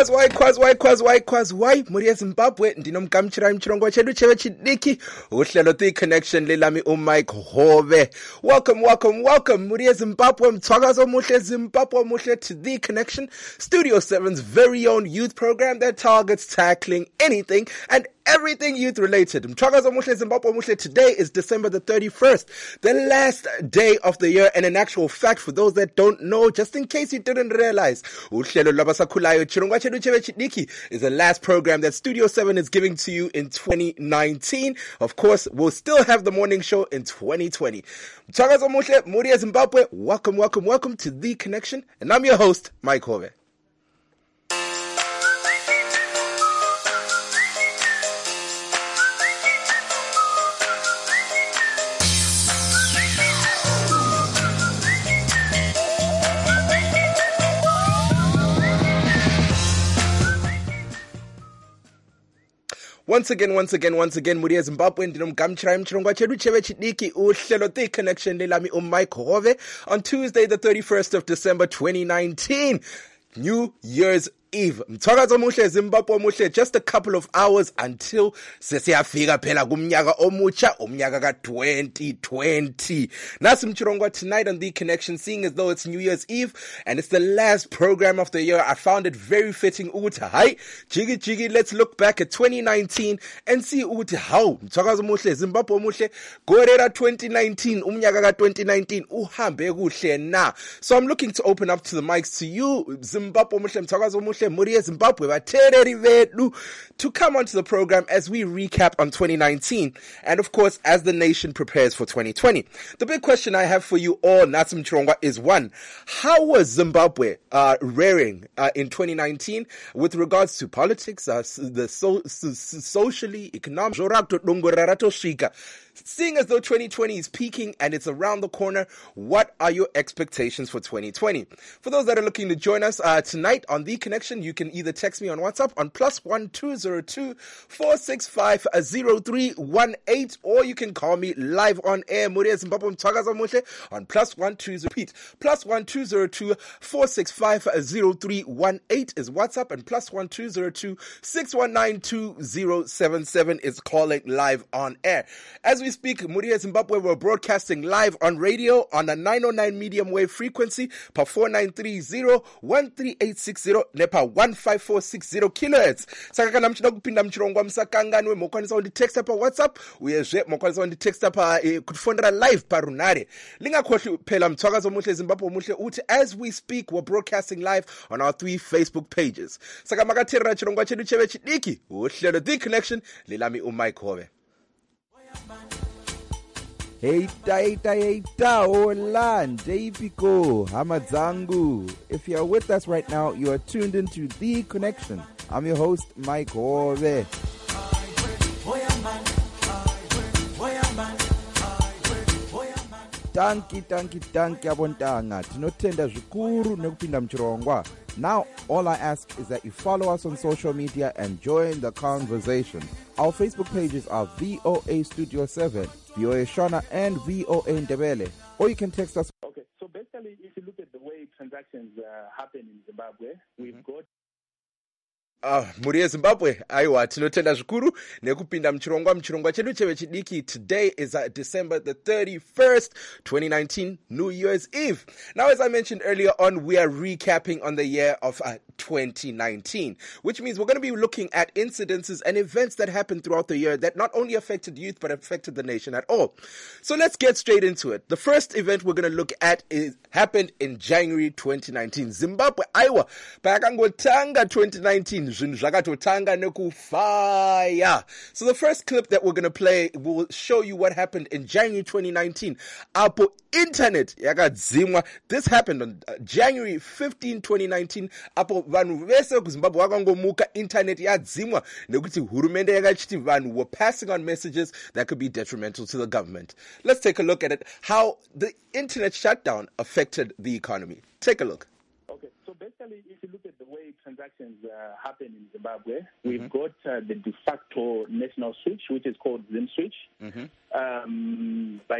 Why muri eZimbabwe ndinomgamchira imchirongo chedu cheve chidiki uhlelo the connection lelami uMike Hove. Welcome muri eZimbabwe mthwakazo muhle Zimbabwe muhle to the connection, Studio 7's very own youth program that targets tackling anything and everything youth related. Mthwakazo muhle Zimbabwe muhle. Today is December the 31st, the last day of the year, and in actual fact, for those that don't know, just in case you didn't realize, uhlelo lwabasakhulayo chirongwa chedu cheve chidiki is the last program that Studio 7 is giving to you in 2019. Of course, we'll still have the morning show in 2020. Mthwakazo muhle muri eZimbabwe. Welcome to The Connection, and I'm your host, Mike Hove. Once again, muri eZimbabwe ndinomgamchira imchirongwa chedu cheve chidiki uhlelo the connection lelami uMike Hove on Tuesday the 31st of December 2019, New Year's Eve. Mthwakazo muhle Zimbabwe muhle. Just a couple of hours until sesiyafika phela kumnyaka omutsha, umnyaka ka-2020. Nasi mchirongwa tonight on The Connection, seeing as though it's New Year's Eve and it's the last program of the year, I found it very fitting ukuthi hi jiggy, let's look back at 2019 and see ukuthi how mthwakazo muhle Zimbabwe muhle gorera 2019, umnyaka ka-2019 uhambe kuhle na. So I'm looking to open up to the mics to you Zimbabwe muhle mthwakazo muhle muri eZimbabwe vatereri vedu to come onto the program as we recap on 2019 and of course as the nation prepares for 2020. The big question I have for you all, Natsi Mchirongwa, is one: how was Zimbabwe rearing in 2019 with regards to politics, socially, economic? Seeing as though 2020 is peaking and it's around the corner, what are your expectations for 2020? For those that are looking to join us tonight on The Connection, you can either text me on WhatsApp on +1 202 465 0318, or you can call me live on air. Muri eZimbabwe mthwakazo muhle on +1 202 465 0318 is WhatsApp, and +1 202 619 2077 is calling live on air. As we speak, muri eZimbabwe, we're broadcasting live on radio on a 909 medium wave frequency, pa 4930 13860 nepa 15460 kilohertz. Saka kana mchida kupinda mchirongwa msakanganwe mokwanisa undi text pa WhatsApp, uyezve mokwanisa undi text pa kutufondera live pa runare. Linga khohli phela mthwakazo muhle Zimbabwe muhle uthi as we speak, we're broadcasting live on our 3 Facebook pages. Saka makathera chirongwa chedu cheve chidiki uhlelo The Connection lelami uMike Hove. Heita, hola, Daviko, Hamadzangu. If you are with us right now, you are tuned into The Connection. I'm your host, Mike Hove. Tanki abontanga. Tinotenda zvikuru nekupinda mchirongwa. Now, all I ask is that you follow us on social media and join the conversation. Our Facebook pages are VOA Studio 7, VOA Shona, and VOA Ndebele. Or you can text us. Okay, so basically, if you look at the way transactions happen in Zimbabwe, we've got muri eZimbabwe aiwa tinotenda zvikuru nekupinda mchirongwa chedu cheve chidiki. Today is December the 31st 2019, New Year's Eve. Now, as I mentioned earlier on, we are recapping on the year of 2019, which means we're going to be looking at incidences and events that happened throughout the year that not only affected youth but affected the nation at all. So let's get straight into it. The first event we're going to look at happened in January 2019. Zimbabwe aiwa pakangotanga 2019 zvinhu zvakatotanga nekufaya. So the first clip that we're going to play will show you what happened in January 2019 apo internet yakadzimwa. This happened on January 15, 2019 apo vanhu vese kuZimbabwe vakangomuka internet yadzimwa nekuti hurumende yakachiti vanhu were passing on messages that could be detrimental to the government. Let's take a look at it, how the internet shutdown affected the economy. Take a look. Okay, so basically, if you look at the way transactions happen in Zimbabwe, we've got the de facto national switch, which is called ZimSwitch. By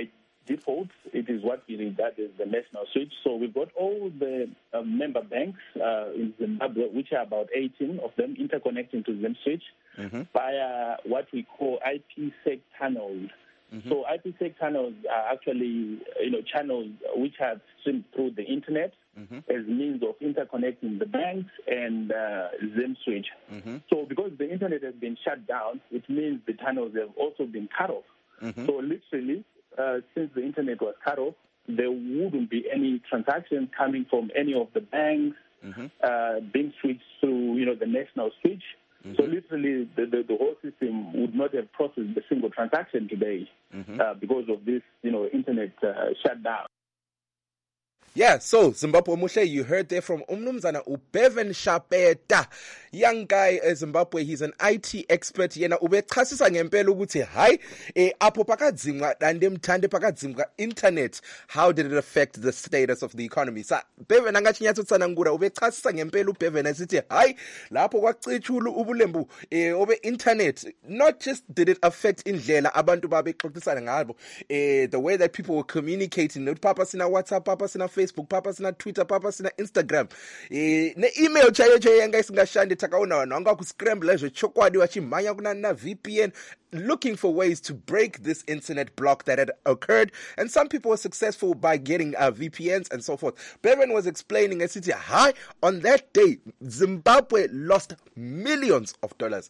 default, it is what we regard as the national switch. So we've got all the member banks in Zimbabwe, which are about 18 of them, interconnecting to ZimSwitch via what we call IPsec tunnels. So IPsec tunnels are actually, channels which are streamed through the internet as means of interconnecting the banks and ZimSwitch. So because the internet has been shut down, it means the tunnels have also been cut off. So literally, since the internet was cut off, there wouldn't be any transactions coming from any of the banks being switched through, the national switch. So literally, the whole system would not have processed a single transaction today because of this, internet shutdown. Yeah, so Zimbabwe Mushe, you heard there from Umnumzana Ubevan Shapeta, young guy in Zimbabwe. He's an IT expert. Yena ubechasisa ngempela ukuthi hayi apho pakadzimwa ndandemthande pakadzimwa internet, how did it affect the status of the economy? Sa Bevan angachinyatso tsanangura ubechasisa ngempela uBevan asithi hayi lapho kwacichulu ubulembu obe internet, not just did it affect indlela abantu babexoxisana ngabo, the way that people were communicating, not papa sina WhatsApp, papa sina Facebook, papa sina Twitter, papa sina Instagram, ne email chayo yanga isingashande takaona wanga ku scramble ezvo chokwadi wachimhanya kuna na VPN looking for ways to break this internet block that had occurred, and some people were successful by getting VPNs and so forth. Bevan was explaining a city high on that day Zimbabwe lost millions of dollars,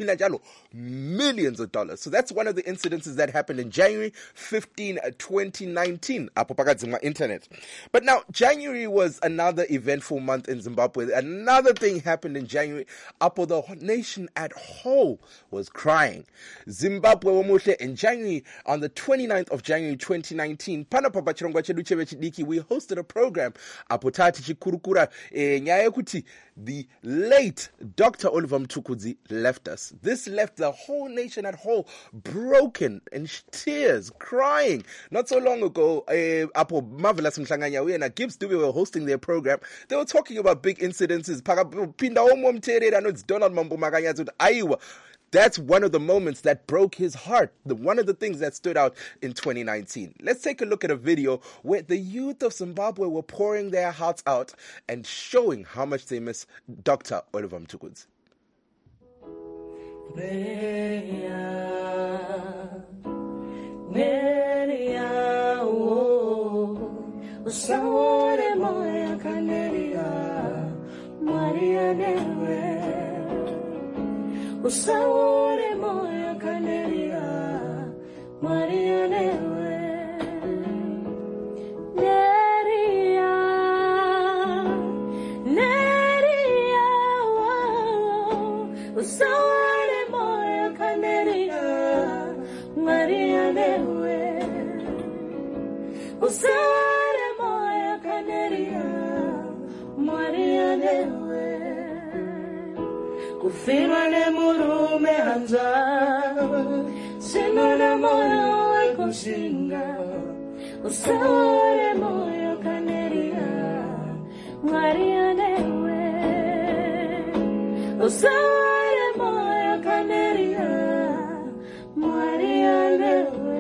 millions of dollars. So that's one of the incidences that happened in January 15, 2019 apo pakadzimwa internet. But now January was another eventful month in Zimbabwe. Another thing happened in January apo the nation at whole was crying. Zimbabwe womuhle in January, on the 29th of January 2019, panapa pachirongwa chedu cheve chidiki, we hosted a program apo tati chikurukura nyaya kuti the late Dr. Oliver Mtukudzi left us. This left the whole nation at whole broken, in tears, crying. Not so long ago, apo Marvelous Mhlanganya and Gibbs Dube were hosting their program. They were talking about big incidences. Pinda I know it's Donald Mambo Maganya with Iowa. That's one of the moments that broke his heart. One of the things that stood out in 2019. Let's take a look at a video where the youth of Zimbabwe were pouring their hearts out and showing how much they miss Dr. Oliver Mtukudzi. Usawore moya kaneria Maria newe Neria Usawore moya kaneria Maria newe Usawore moya kaneria Maria newe Kufirwa ne murume hanza Simona moyo wakushinga Usawore moyo kaneria Maria newe Usawore moyo kaneria Maria newe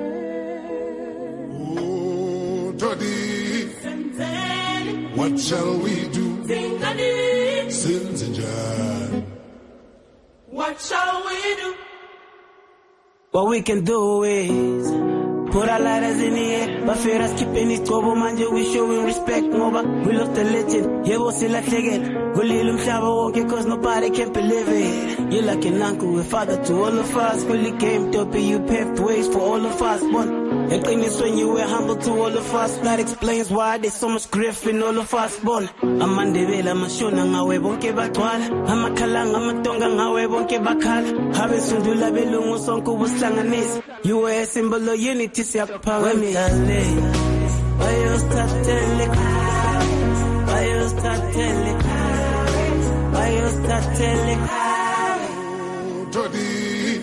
Oh, Todi, what shall we do? Sins and John. What shall we do? What we can do is put our lighters in the air. But fear us keeping it trouble, man. We showing respect. We lost the legend. Yeah, we'll see like again. We'll walk cause nobody can believe it. You're like an uncle, a father to all of us. Really came to be you paved ways for all of us. One. And thing is when you were humble to all of us. That explains why there's so much grief in all of us. Born. I'm on the veil, I'm a shona, ngawe bonke batwala. I'm a kalang, I'm a tonga, ngawe bonke bakala. Habe sundula belungu sonko buslanganisi. You were a symbol of unity, siya power me. Why you start telling? Why you start telling? Why you start telling? Todi,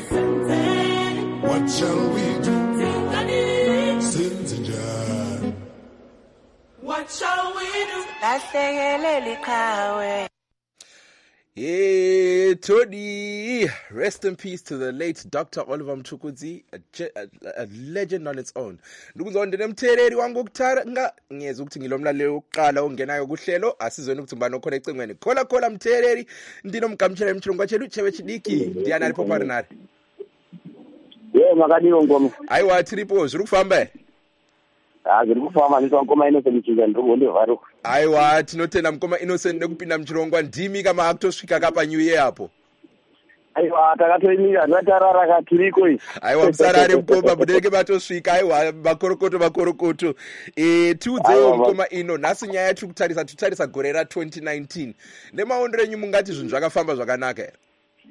what shall we do? Sins and John. What shall we do? Tony, rest in peace to the late Dr. Oliver Mtukudzi, a legend on its own. Ndikuzwa ndinemtheleli wangu ukutara ngiyeza ukuthi ngilomlaleli oqala ongenayo kuhlelo asizweni ukuthi mbani okhona ecingweni. Khola mtheleli ndinomgamtshela emchilongo chelu chebe chidiki ndiyana lipopari nari. Makadiwo ngoma. Aiwa tripo zviri kufamba. Zviri kufamba ndiswa ngoma Innocent Mchinga ndiri varuka. Aiwa tinotenda mukoma Innocent nekupinda muchirongwa ndimi kama akutosvika kapa new year apo. Aiwa takatoimira zvatarara katuriko izvi. Aiwa musarare mukoma mudenke batosvika aiwa makorokoto. Tiudzewo mukoma ino nhasi nyaya yatiri kutarisa gore ra2019. Nemaondero enyu mungati zvinhu zvakafamba zvakanaka here?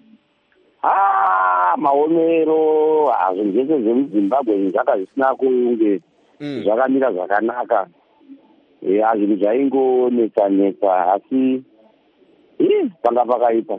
Maomero zvinhu zvese zvemuZimbabwe zvaka zvisina kunge zvakamira zvakanaka. Zvinhu zvaingonetsa asi panga pakaipa.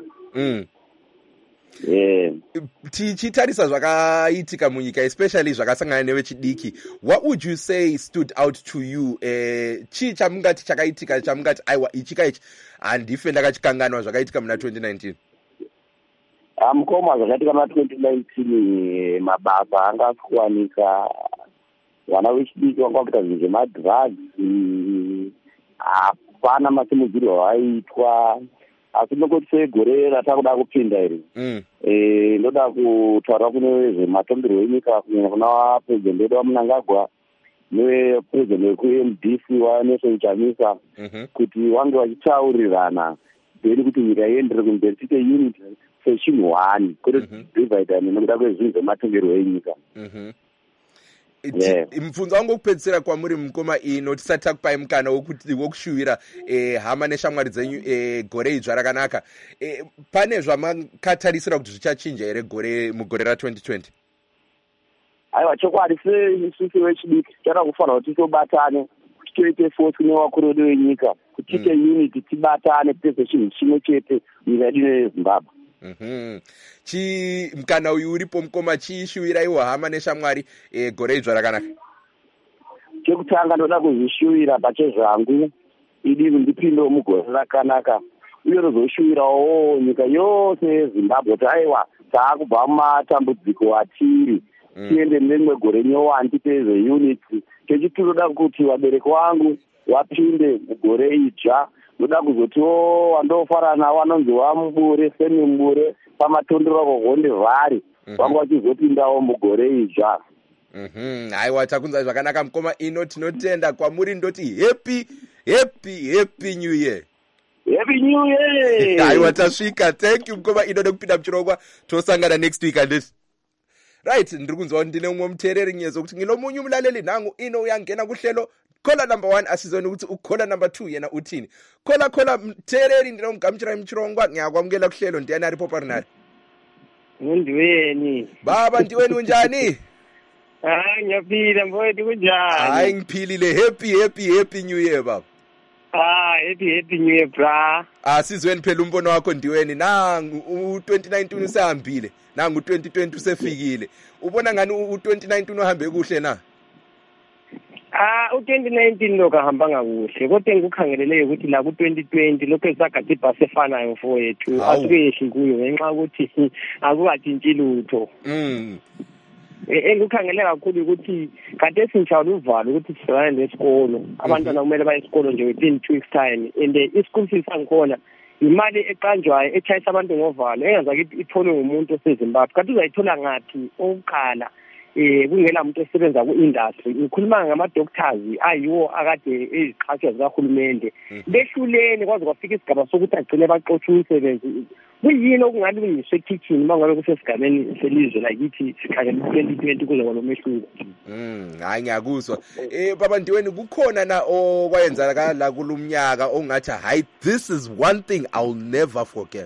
Tichitarisa zvakaitika munyika especially zvakasangana nevechidiki, what would you say stood out to you? Chii chamungati chakaitika chamungati aiwa ichika ichi handife ndakachikanganwa zvakaitika muna 2019? Mukoma zvakaitika muna 2019 mabasa anga kuwanika, vana vechidiki vanga kuita zvinhu zvemadrugs, hapana masimudzirwo awaitwa. Asi nokoti segore ratakuda kupinda iri ndoda kutaura kune zvematongerwo enyika kunyanya kuna president wedu waMnangagwa nepresident wekuMDC waNelson Chamisa kuti vange vachitaurirana mberi kuti nyika iendere kumberi tiite unity sechinhu one kwete dividane nekuda kwezvinhu zvematongerwo enyika. Mubvunzo wangu wokupedzisira kwamuri mukoma ino tisati takupai mukana wokushuvira hama neshamwari dzenyu gore idzva rakanaka, pane zvamakatarisira kuti zvichachinja here mugore ra2020? Aiwa chokwadi seisusu vechidiki tara kufanira kuti tobatane kuti toite force nevakuru vedu venyika kuti tiite unity, tibatane tiite chinhu chimwe chete nyika yedu yeZimbabwe. Mukana uyu uripo mukoma chiishuwiraiwo hama neshamwari gore idzva rakanaka? Chekutanga ndoda kuzvishuwira pachezvangu idi kundipindawo mugore rakanaka uye rozoshuwirawo nyika yose yeZimbabwe kuti aiwa taakubva mumatambudziko atiri tiende nemwe gore nyowani tiite zveunity. Chechitiri ndoda kuti vabereki vangu vapinde mugore idzva. Ndoda kuzotiwo wandofara nawo vanonzi waMubure Semi Mubure pamatondero kohonde vhari vangu vachizopindawo mugore idzva. Aiwa takunzwa zvakanaka mukoma ino, tinotenda kwamuri ndoti happy new year. Happy new year. Aiwa tasvika. Thank you mukoma ino nekupinda muchirongwa. Tosangana next week andisi. Right, ndiri kunzwa ndine umwe muteereri nyezo kuti ngilomunyu mulaleli nangu ino uyangena kuhlelo kola number 1 asizoni ukuthi ukhola number 2 yena uthini. Khola mteereri ndinomgamtshira muchirongwa ngiyakwamukela kuhlelo ndiyani ari poparinari. Ndiweni. Baba ndiweni unjani? Ngiyaphila mfowethu kunjani? Hayi ngiphilile. Happy new year baba. Happy new year bra. Sizweni phela umbono wakho ndiweni. Nangu u2019 usehambile. Nangu u2020 usefikile. Ubona ngani u2019 uhambe kuhle na? U2019 lokho ahambanga kuhle kodwa engikukhangeleleyo ukuthi la ku2020 lokho esagade ibhasi efanayo mfowethu asikeshi kuyo ngenxa ukuthi akukatshintshi lutho. Engikukhangelele kakhulu ukuthi kade sinjalo uvalo ukuthi sibane nesikolo, abantwana kumele baye esikolo nje within 2 weeks time and isikolo sisangikhona imali eqanjwayo echayisa abantu ngovalo engenza ukuthi itholwe ngumuntu oseZimbabwe. Kanti uzayithola ngathi oqala kungela umuntu osebenza ku-industry. Ngikhuluma ngama-doctors ayiwo akade eziqhatshwa zikahulumende behlulene kwaze kwafika isigaba sokuthi agcine baxotsha umsebenzi. Kuyini okungalungiswa ekitchen uma ngabe kusesigabeni selizwe lakithi sikhangela 2020 kuze kwalo mehluko? Hayi ngiyakuzwa. Baba ndiweni kukhona na okwayenza la kulumnyaka ongathi hayi this is one thing I'll never forget?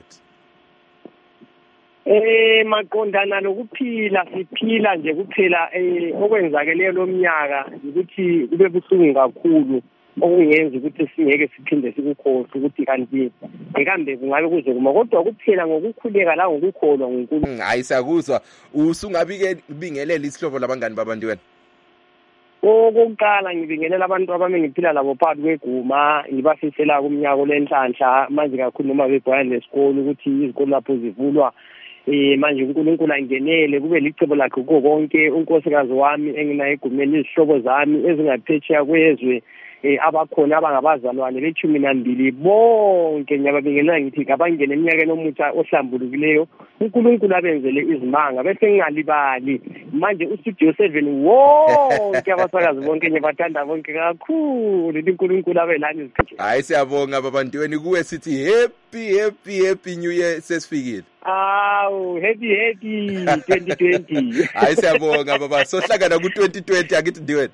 Maqondana nokuphila siphila nje kuphela okwenzakeleyo lo mnyaka ukuthi kube buhlungu kakhulu okungenza ukuthi singeke siphinde sikukhohle ukuthi kanti ngekambe kungabe kuze kuma kodwa kuphela ngokukhuleka la ngokukholwa ngoNkulunkulu. Hayi siyakuzwa. Usungabike bingelela isihlobo labangani baba ndiweni? Okokuqala ngibingelela abantu abami ngiphila labo phakathi kweguma ngibafisela kumnyaka olenhlanhla manje kakhulu noma bebhoya lesikole ukuthi izikole lapho zivulwa manje uNkulunkulu angenele kube licebo lakhe kuko konke unkosikazi wami enginayo egumeni izihlobo zami ezingaphetsheya kwezwe abakhona abangabazalwane be12 bonke ngiyababingelela ngithi abangene eminyakeni omutsha ohlambulukileyo uNkulunkulu abenzele izimanga bese ngingalibali manje uStudio 7 wonke abasakazi bonke ngiyabathanda bonke kakhulu uNkulunkulu abelani isikhathi. Hayi siyabonga babantweni kuwe sithi happy new year sesifikile. Aw happy 2020. Hayi siyabonga baba sohlangana ku2020 akithi ndiwena.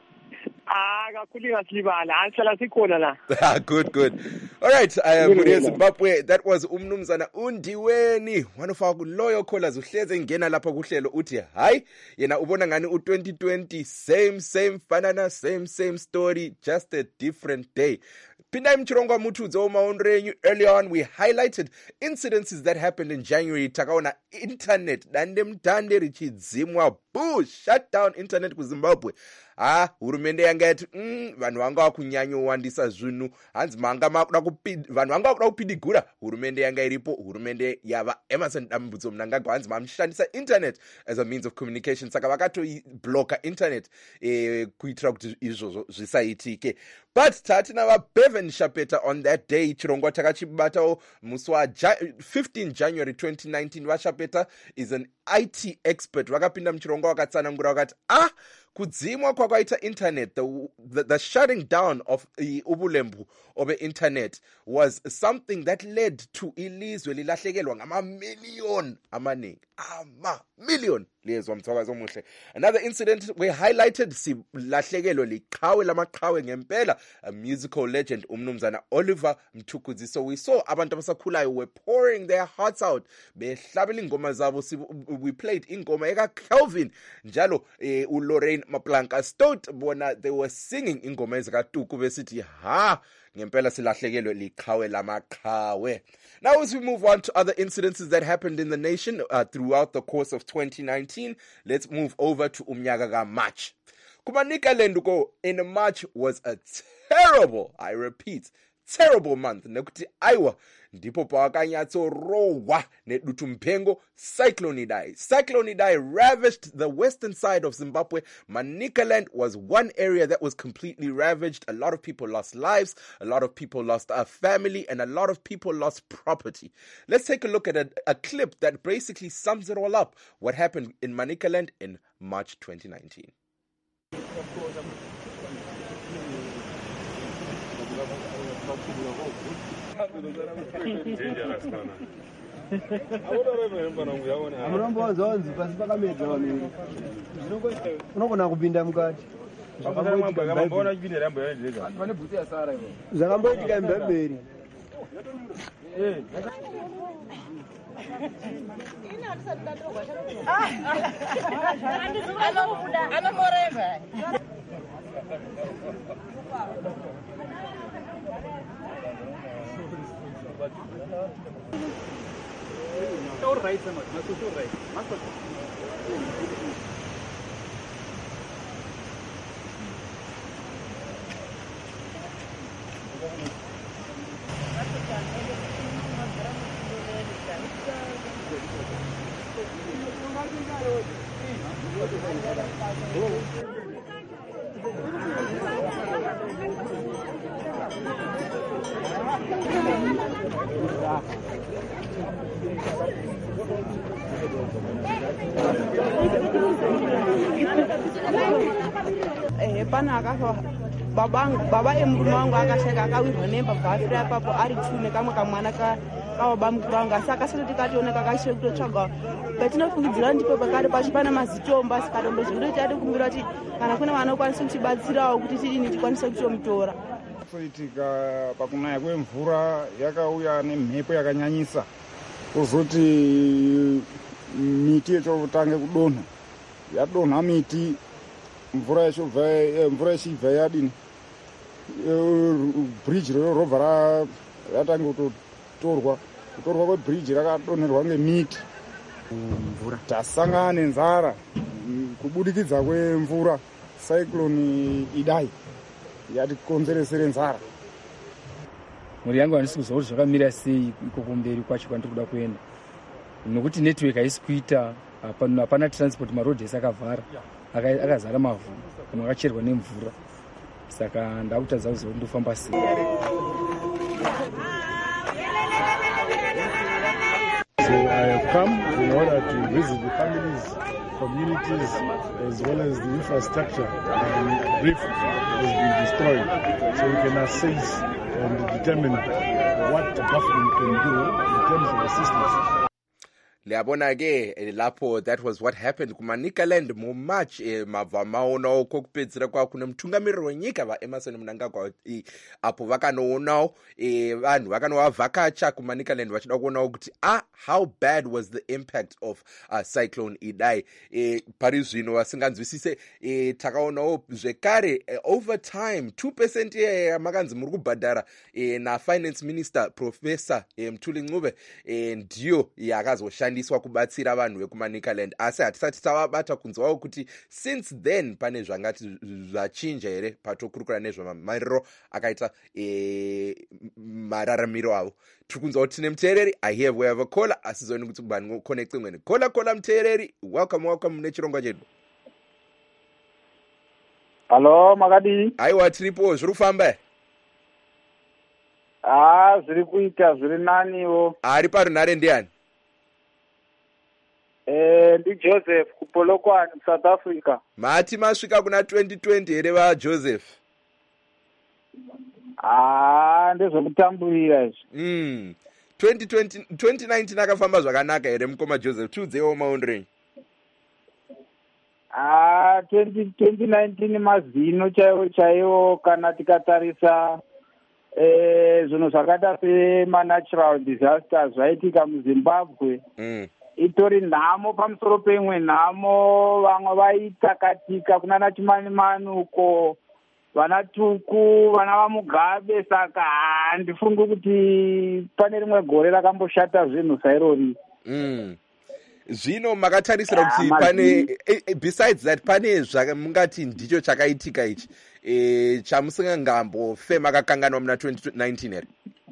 Kakhulu ngasilibala anhlala sikhona la. Good. All right, Muriye Zimbabwe, that was umnumzana uNdiweni, one of our loyal callers uhleze ngena lapha kuhlelo uthi hayi yena ubona ngani u2020 same fanana same story, just a different day. Pindai Mchirongwa Mutudzo Maunrenyu, early on we highlighted incidences that happened in January. Takaona internet dande richidzimwa shut down internet ku Zimbabwe. Hurumende yanga yati vanhu vanga vakunyanyo wandisa zvinhu hanzi manga makuda kupinda vanhu vanga vakuda kupindigura hurumende yanga iripo hurumende yava Emerson Dambudzo Mnangagwa hanzi mamshandisa internet as a means of communication saka vakatoblocka internet kuitira kuti izvozvo zvisaitike. But tatina vaBevan Shapeta on that day chirongwa takachibatawo musi wa 15 January 2019. VaShapeta is an IT expert. Vakapinda muchirongwa vakatsanangura vakati kudzimwa kwakaita internet, the shutting down of the ubulembu of the internet was something that led to ilizwe lilahlekelwa ngama-million amaningi ama-million lezwa mthwakazi omuhle. Another incident we highlighted silahlekelwa liqhawe lamaqhawe ngempela, a musical legend umnumzana Oliver Mtukudzi. So we saw abantu abasakhulayo were pouring their hearts out behlabela ingoma zabo. We played ingoma eka Kelvin njalo uLorraine Maplanka Stout bona they were singing ingoma ezikatuku besithi ngempela silahlekelwe liqhawe lamaqhawe. Now as we move on to other incidences that happened in the nation throughout the course of 2019, let's move over to umnyaka kaMarch. Kumanikaland in March was a terrible, I repeat, terrible month. Nekuti aiwa ndipo pawakanyatsorowa nedutu mpengo Cyclone Idai. Cyclone Idai ravaged the western side of Zimbabwe. Manicaland was one area that was completely ravaged. A lot of people lost lives, a lot of people lost a family, and a lot of people lost property. Let's take a look at a clip that basically sums it all up. What happened in Manicaland in March 2019. Unogona kupinda mukati zvakamboitika mbemberi Pana akafa baba emurume wangu akasheka akawirwa nemba bvafira ipapo ari tune kamwe kamwana kawaba mukuru wangu asi akasati tikationa kakaishe kutotsvagwa patinofungidzira ndipo pakati pacho pana mazitombo asi katombo zvekuti tiade kumbira kuti kana kuna vanokwanisa kutibatsirawo kuti tidini tikwanise kutomutora. Kuitika pakunaya kwemvura yakauya nemhepo yakanyanyisa kuzoti miti yechotange kudonha yadonha miti mvura ichibva yadini bridge rorobva ratange kutorwa kwebridge rakadonherwa ngemiti mvura tasangana nenzara kubudikidza kwemvura cyclone Idai yatikonzeresere nzara. Mhuri yangu handisi kuziva kuti zvakamira sei iko kumberi kwacho kwandiri kuda kuenda, nokuti network haisi kuita, hapana transport, marodhi ese akavhara, akazara mavhu, amwe akacherwa nemvura, saka ndakutadza kuziva kuti ndofamba sei. So I have come in order to visit the families, communities, as well as the infrastructure and reef has been destroyed, so we can assess and determine what the government can do in terms of assistance. Liyabona ke lapho, that was what happened kuManicaland mu March. Mabva maonawo kokupedzira kwakune mutungamiriri wenyika vaEmmerson Mnangagwa apo vakanoonawo vanhu vakanovavhakacha kuManicaland vachida kuonawo kuti how bad was the impact of cyclone Idai. Pari zvino vasinganzwisise takaonawo zvekare over time 2% yamakanzi muri kubhadhara nafinance minister Professor Mthuli Ncube ndiyo yakazoshandiswa kubatsira vanhu vekuManicaland, asi hatisati tavabata kunzwawo kuti since then pane zvangati zvachinja here patokurukura nezvamamariro akaita mararamiro avo. Tiri kunzwa kuti tine muteereri. I hear we have a caller, asizoni kuti kubani connect imweni. Caller muteereri, welcome mune chirongwa chedu. Halo, makadi. Aiwa, tiripo, zviri kufamba? Zviri kuita, zviri naniwo. Ari parunhare ndiani? Ndi Joseph kupolokwane South Africa. Mati masvika kuna 2020 here vaJoseph? Ndezvekutamburira izvi. 2019 akafamba zvakanaka here mukoma Joseph? Tiudzewo maonero. 2019 mazino chaiwo kana tikatarisa zvinhu zvakaita semanatural disasters zvaitika muZimbabwe. Itori nhamo pamusoro peimwe nhamo, vamwe vaitakatika kunana Chimanimani uko, vana Tuku, vana vaMugabe. Saka handifungi kuti pane rimwe gore rakamboshata zvinhu sairori. Zvino makatarisira kuti pane besides that pane zvamungati ndicho chakaitika ichi chamusingambofema kakanganwa muna 2019 here?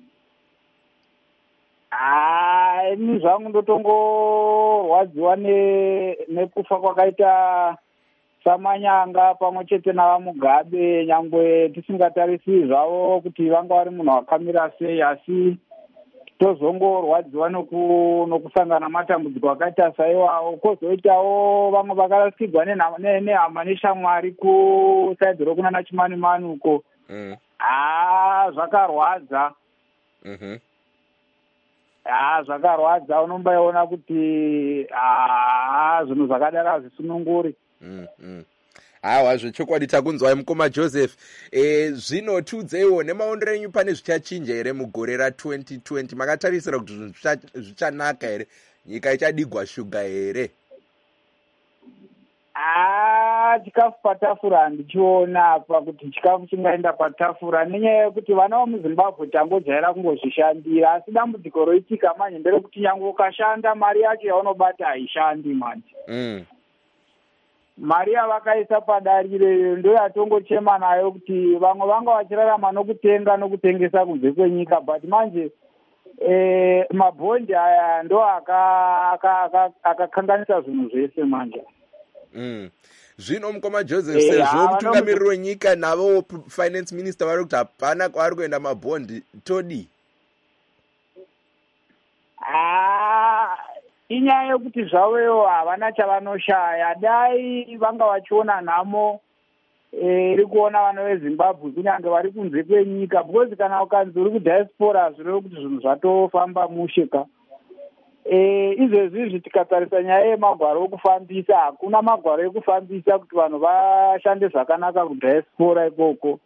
Ini zvangu ndotongorwadziwa nekufa kwakaita Samanyanga pamwe chete navaMugabe, nyangwe tisingatarisi zvavo kuti vanga vari munhu wakamira sei, asi tozongorwadziwa nokusangana matambudziko akaita saiwawo. Kozoitawo vamwe vakarasikirwa nehama neshamwari kusaidhi rokunana Chimanimani uko. Zvakarwadza. Zvakarwadza, unombaiona kuti zvinhu zvakadaro hazvisununguri. Hawa, zvechokwadi takunzwai mukoma Joseph. Zvino tiudzeiwo nemaonero enyu, pane zvichachinja here mugore ra2020? Makatarisira kuti zvichanaka here? Nyika ichadigwa shuga here? Chikafu patafura handichiona apa kuti chikafu chingaenda patafura, nenyaya yekuti vana vemuZimbabwe tangojaira kungozvishandira, asi dambudziko roitika manje nderekuti nyangwe ukashanda mari yacho yaunobata haishandi manje. Mari yavakaisa padarire ndo yatongochema nayo kuti vamwe vanga vachirarama nokutenga nokutengesa kunze kwenyika, but manje mabhondi aya ndo akakanganisa zvinhu zvese manje. Zvino mukoma Joseph, sezvo mutungamiriri wenyika navo finance minister vari kuti hapana kwavari kuenda mabhondi, todi? Inyaya yekuti zvavowo havana chavanoshaya. Dai vanga vachiona nhamo iri kuona vana veZimbabwe kunyange vari kunze kwenyika, because kana ukanzi uri kudiaspora zvireve kuti zvinhu zvatofamba musheka. Izvezvi tikatarisa nyaya yemagwaro okufambisa, hakuna magwaro ekufambisa kuti vanhu vashande zvakanaka kudiaspora ikoko.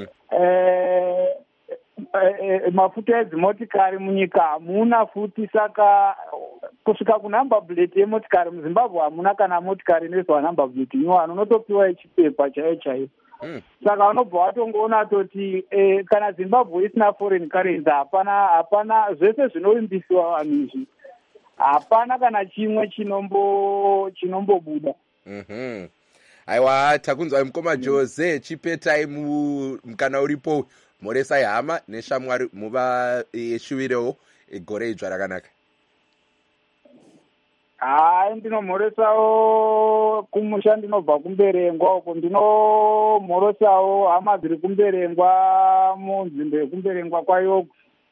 Mafuta edzimotikari munyika hamuna futi, saka kusvika kunumber plate yemotikari muZimbabwe hamuna kana motikari inoiswa number plate nyowani, unotopiwa ichipepa chaiyo. Saka unobva watongoona toti kana Zimbabwe isina foreign currency hapana zvese zvinoimbisiwa vanhu izvi, hapana kana chimwe chinombobuda. Aiwa, takunzwa mukoma Jose Chipetai mukana uripo mhoresai hama neshamwari muva shuvirewo gore idzva rakanaka. Ndinomhoresawo kumusha ndinobva kumberengwa uko ndinomhoresawo hama dziri kumberengwa munzvimbo yekumberengwa kwayoku.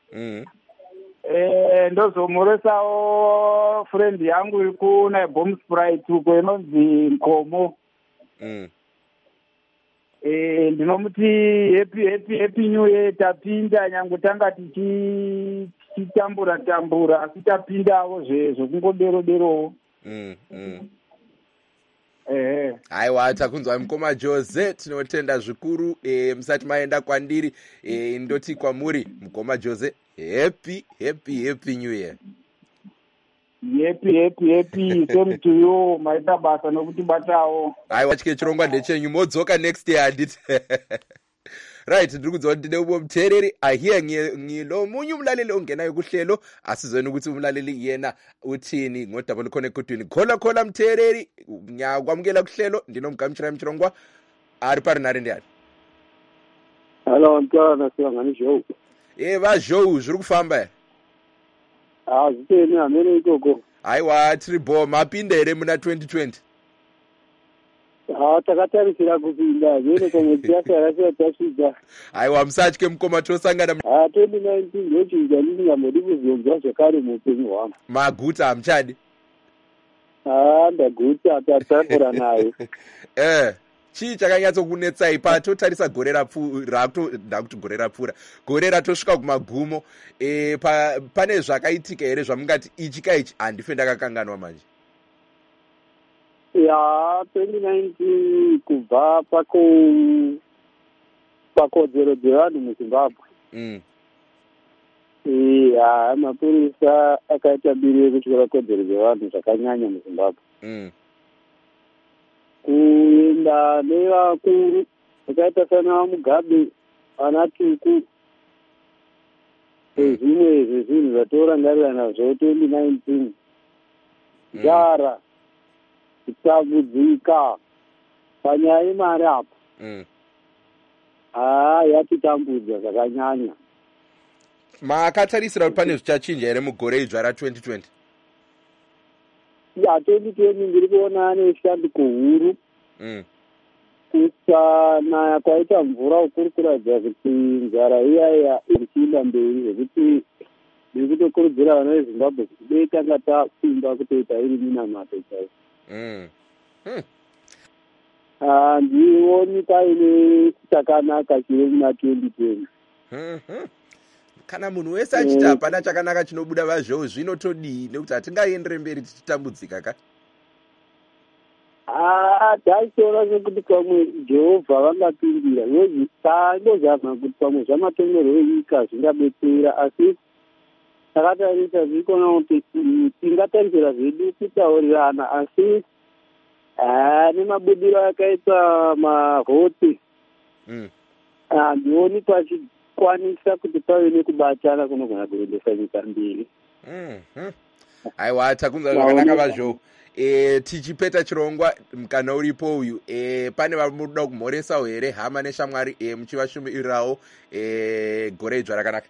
Ndozomhoresawo friend yangu iri kuna Bomsprite uko inonzi Nkomo. Ndinomuti happy new year. Tapinda nyange tanga tichitambura asi tapindawo zvekungoderoderowo. Aiwa, takunzwa mukoma Jose, tinotenda zvikuru. Musati maenda kwandiri ndoti kwamuri mukoma Jose, happy new year. Happy same to you. Maita basa nokutibatawo. Aiwa, chike chirongwa ndechenyu, modzoka next year handiti. Right, ndiri kudziva kuti ndine muteereri ahiya ngilo munyu mulaleli ongenayo kuhlelo asizweni ukuthi umlaleli yena uthini ngodaba lukhona ekudwini. Khola muteereri ngiyakwamukela kuhlelo, ndinomgamshira mchirongwa ari parinari ndiyani. Hello mtwana siyangani Joe. Va Joe zviri kufamba. Zviteni hamene ikoko. Aiwa, tiri bo mapinda here muna 2020. Takatarisira kupinda zvene kwemwedzi yasara tasvika. Aiwa, musatye mukoma tosangana. 2019 ndochiita ndisingambodi kuzonzwa zvakare muupenyu hwangu. Maguta hamuchadi. Ndaguta tatambura nayo. Chii chakanyatsokunetsai patotarisa gore ndakuti gore rapfuura, gore ratosvika kumagumo? Pane zvakaitika here zvamungati ichi kaichi handife ndakakanganwa manje? 2019 kubva pakodzero dzevanhu muZimbabwe. Mapurisa akaita biri rekutyora kodzero dzevanhu zvakanyanya muZimbabwe. Kuenda nevakuru vakaita sana Mugabe, ana Tuku, zvimwe zvezvinhu zvatorangarira nazvo 2019. Jara kutambudzika panyaya yemari apa yatitambudza zvakanyanya. Makatarisira kuti pane zvichachinja here mugore idzva ra2020? 2020 ndiri kuona neshandiko huru. Kusanaya kwaita mvura ukuri kuratidza kuti nzara iyaya iri kuenda mberi, zvekuti ndiri kutokurudzira vana veZimbabwe kuti dei tanga tapinda kutoita iri minamato chaiyo. Handioni paine chakanaka chiri muna 2020. Kana munhu wese achiti hapana chakanaka chinobuda vazvou zvinotodii, nekuti hatingaendere mberi tichitambudzika ka? Taitora sekuti pamwe Jehovha vangapindira ndozama kuti pamwe zvamatongerwo enyika zvingabetsera, asi takatarisa zvirikuona kuti tingatarisira zvedu kutaurirana, asi nemabudiro akaita mahote handioni pachikwanisa kuti pave nekubatana kunogona kuendesa nyika mberi. Aiwa, takunzwa zvakanaka vazvou. Tichipeta chirongwa mukana uripo uyu, pane vamuda kumhoresawo here hama neshamwari muchivashumirawo gore idzva rakanaka?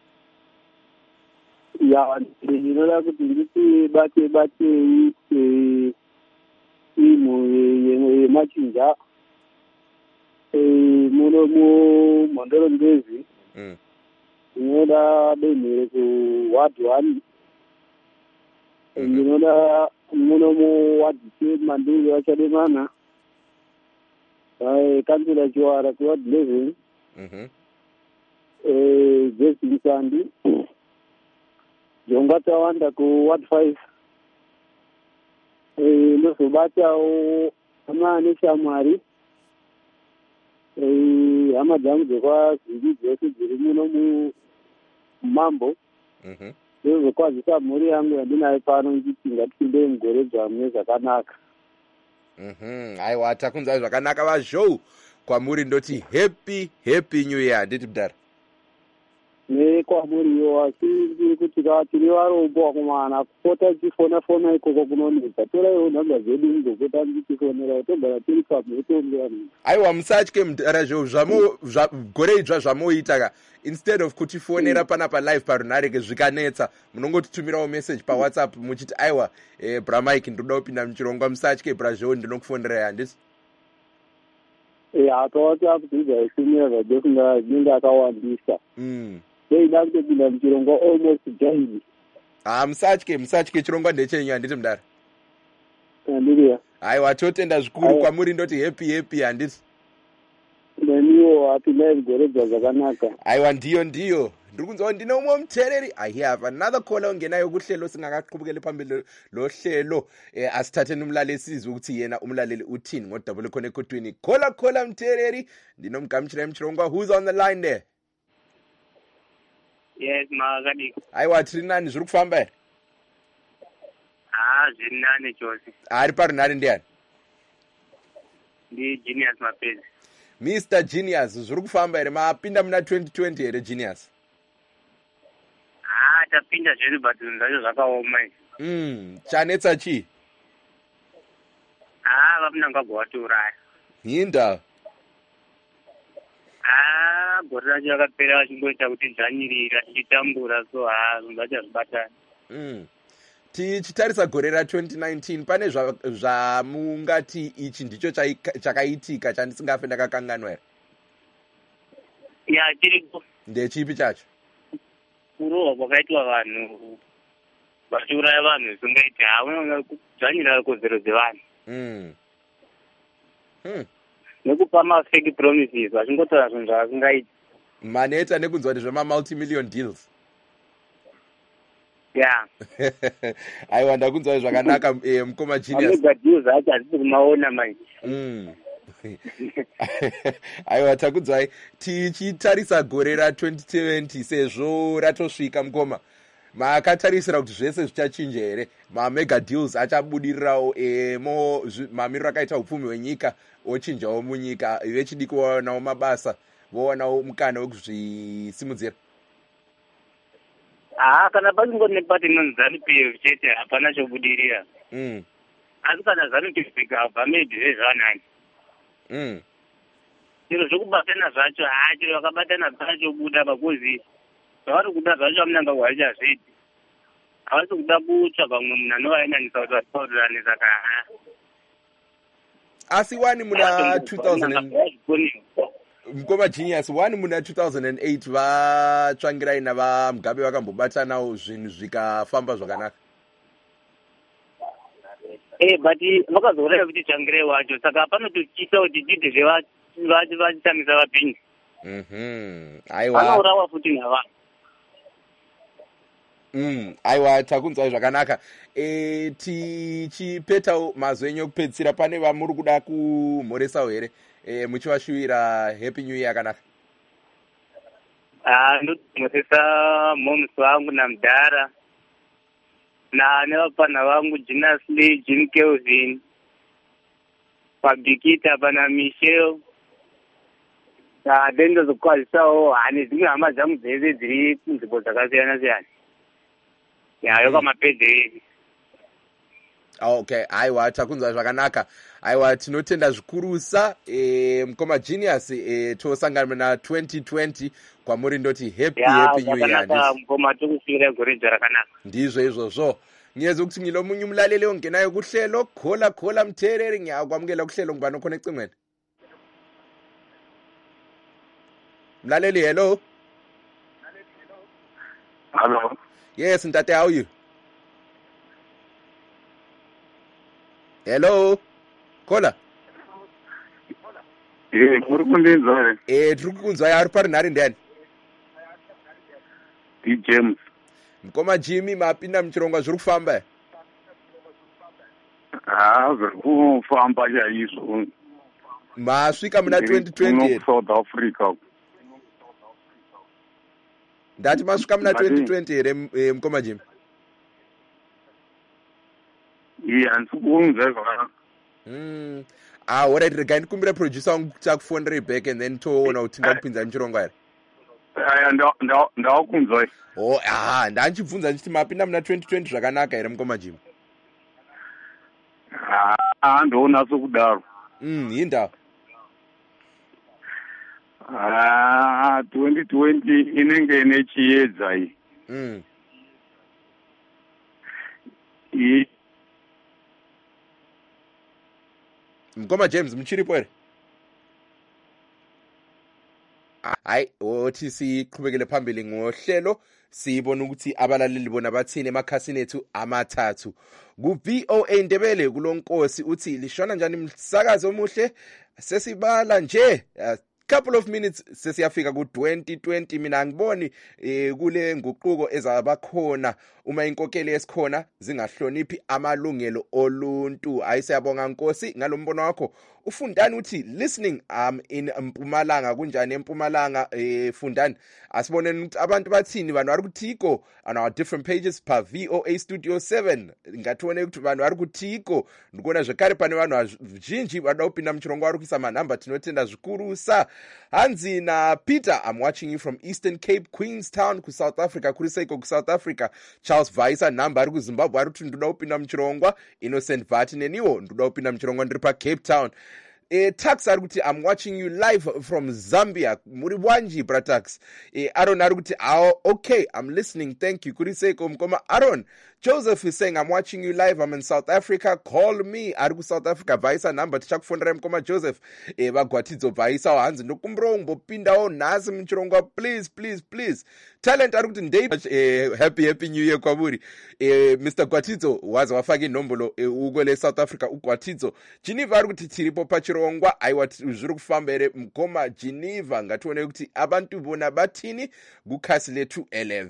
Ndinoda kuti nditi batei timu yemachinja muno mumhondoro ngezi. Ndinoda benhere kuward 1. Ndinoda muno muward 2 mandiri vachademana. Kansila Chiwara kuward 11. Jesi Msandi. Jonga Tawanda kuward 5. Ndozobatawo hama neshamwari. Hama dzangu dzekwaZingi dzese dziri muno mumambo. Ndozokwazisa mhuri yangu yandinayo pano ndichiti ngatipinde mugore dzamwe zvakanaka. Aiwa, takunzwa zvakanaka vazvou kwamuri, ndoti happy new year. Handiti kudaro? kwamuriyo asi ndiri kuti tiri varombo vakomana kupota tichifona ikoko kunonetsa toraiwo nhamba zedu muzopota tichifonera togara tiri pamhetombeani. Aiwa musatye mudhara gore idzva zvamoita ka instead of kutifonera panapa live parunare zvikanetsa munongotitumirawo message pawhatsapp muchiti aiwa bramike ndoda kupinda muchirongwa musatye brazil ndinokufonerai handiti. Akawata kudzidza isimira zvadekunga zvinenge akawandisa deida kutopinda muchirongwa almost daily. musatye chirongwa ndechenyu handiti mudhara. Andiriya aiwa totenda zvikuru kwamuri ndoti happy handiti. neniwo apinda igoredzwa zvakanaka. Aiwa ndiyo ndiri kunzwa ndine umwe muteereri. I have another caller ongenayo kuhlelo singakaqhubukeli phambili lo hlelo asithatheni umlaleli sizwe ukuthi yena umlaleli uthini ngodouble khona ekotweni. Khola muteereri ndinomgamshira emchirongwa. Who's on the line there? Yes makadi. Aiwa tiri nani zviri kufamba here? Zviri nani chose. Ari parunhare ndiani? Ndi Genius Mapezi. Mr. Genius zviri kufamba here? Mapinda muna 2020 here Genius? Tapinda zvedu but zvacho zvakaoma. Chanetsa chii? Vamunangagwa watiuraya. Hinda. Gore racho rakapera vachingoita kuti dzvanyirira tichitambura so zvacho zvibatani. Tichitarisa gore ra2019 pane zvamungati ichi ndicho chakaitika chandisingafe ndakakanganwa here? Chiripo. Ndechipi chacho? Kurohwa kwakaitwa vanhu vachiuraya vanhu zvisingaiti kudzvanyira kodzero dzevanhu. Nekupa mafake promises vachingotaura zvinhu zvavasingaiti. Maneta nekunzwa kuti zvema-multi-million deals. Aiwa ndakunzwa zvakanaka mukoma Genius. Mega deals acho hatisi kumaona manje. Aiwa takunzwai tichitarisa gore ra2020 sezvo ratosvika mukoma makatarisira kuti zvese zvichachinja here? Mamega deals achabudirirawo mamiriro akaita upfumi hwenyika ochinjawo munyika vechidiki wawanawo mabasa vowanawo mukana wekuzvisimudzira? Kana pachingone pati inonzi ZANU-PF chete hapana chobudirira. Asi kana ZANU-PF ikabva maybe zvezvanani. Zviro zvokubatana zvacho chero vakabatana zvachobuda pakuzi zvavari kuda zvacho vamunangagwa vachazviti havasi kuda kutsvaga mumwe munhu anovaenanisa kuti vataurirane saka asi wani muna 2000 mukoma Genius wani muna 2008 vatsvangirai navamugabe vakambobatanawo zvinhu zvikafamba zvakanaka. But vakazouraya kuti tsvangirai wacho saka panototyisa kuti titi zvevachitambisa vapinyi. Vanourawa futi navanhu. Aiwa takunzwa zvakanaka. Tichipetawo mazwi enyu okupedzisira pane vamuri kuda kumhoresawo here muchivashuvira happy new year yakanaka? Ndotomhoresa momusi wangu namudhara nevapana vangu Genius Lee, Jim Kelvin, Pabikita, pana Michelle. Ndozokwazvisawo hane dzimwe hama dzangu dzese dziri kunzvimbo dzakasiyana-siyana. Yokamapedhi. Okay, aiwa takunzwa zvakanaka. Aiwa tinotenda zvikurusa mukoma Genius tosangana na 2020 kwamuri ndoti happy new year. Yakanaka mukoma tokusvira gore rakanaka. Ndizvo izvozvo. Ngiyezo kuti ngilo munyu mlaleli ongenayo kuhlelo khola muteereri ngiyakwamukela kuhlelo ngubani oconnect mwena. Mlaleli hello. Hello. Yes, Ntate, how are you? Hello. Kola. Muri kundinzwa here? Tiri kukunzwa ari parunhare ndiani? James. Mukoma Jimmy mapinda muchirongwa zviri kufamba here? Zviri kufamba chaizvo. Masvika muna 2020 here? South Africa. Ndati masvika muna 2020 here mukoma Jimmy? Handisi kuunzwa zvakanaka. Alright, regai ndikumbire producer wangu kuti akufonere back and then toona kuti tingakupinza muchirongwa here. ndakunzwa. Oh, ndanchibvunza ndichiti mapinda muna 2020 zvakanaka here mukoma Jim? Ndonatso kudaro. Yinda. 2020 inenge ine chiedza iyi. Mukoma James muchiripo here? Hayi, othi siqhubekele phambili ngohlelo sibona ukuthi abalaleli bona bathini emakhasini ethu amathathu ku VOA Ndebele kulonkosi uthi lishona njani umsakazo omuhle sesibala nje couple of minutes sesiyafika ku 2020 mina ngiboni kule nguquko ezabakhona uma inkokeli esikhona zingahloniphi amalungelo oluntu. Ayisiyabonga Nkosi ngalombono wakho. Ufundani uthi listening in Mpumalanga kunjani eMpumalanga Fundani asiboneni ukuthi abantu bathini bantu ari kuTiko on our different pages pa VOA Studio 7 ngatone ukuthi vanhu ari kuTiko ndikona zvekare pane vanhu vazhinji vada kupinda muchirongo ari kuisa manhamba tinotenda zvikuru sa Hanzi na Peter, I'm watching you from Eastern Cape, Queenstown ku South Africa kuri seiko ku South Africa. Charles Vaisa namba ari ku Zimbabwe ari kuti ndoda kupinda muchirongwa. Innocent Vati neniwo ndoda kupinda muchirongwa ndiri pa Cape Town. Tax ari kuti I'm watching you live from Zambia. Muri bwanji bratax. Aaron ari kuti okay, I'm listening, thank you. Kuri seiko mkoma Aaron. Joseph is saying I'm watching you live, I'm in South Africa, call me. Ari ku South Africa Vaisa number tichakufondera mkoma Joseph. Vagwatidzo Vaisa hanzi ndokumbrongo pindawo nasi mchirongwa please. Talent ari kuti ndei happy new year kwaburi. Mr. Gwatidzo wazi wafaki nombolo ugole South Africa uGwatidzo. Geneva ari kuti tiripo pachirongwa aiwa zviri kufamba ere mkoma Geneva ngatione kuti abantu bona batini kukhasi lethu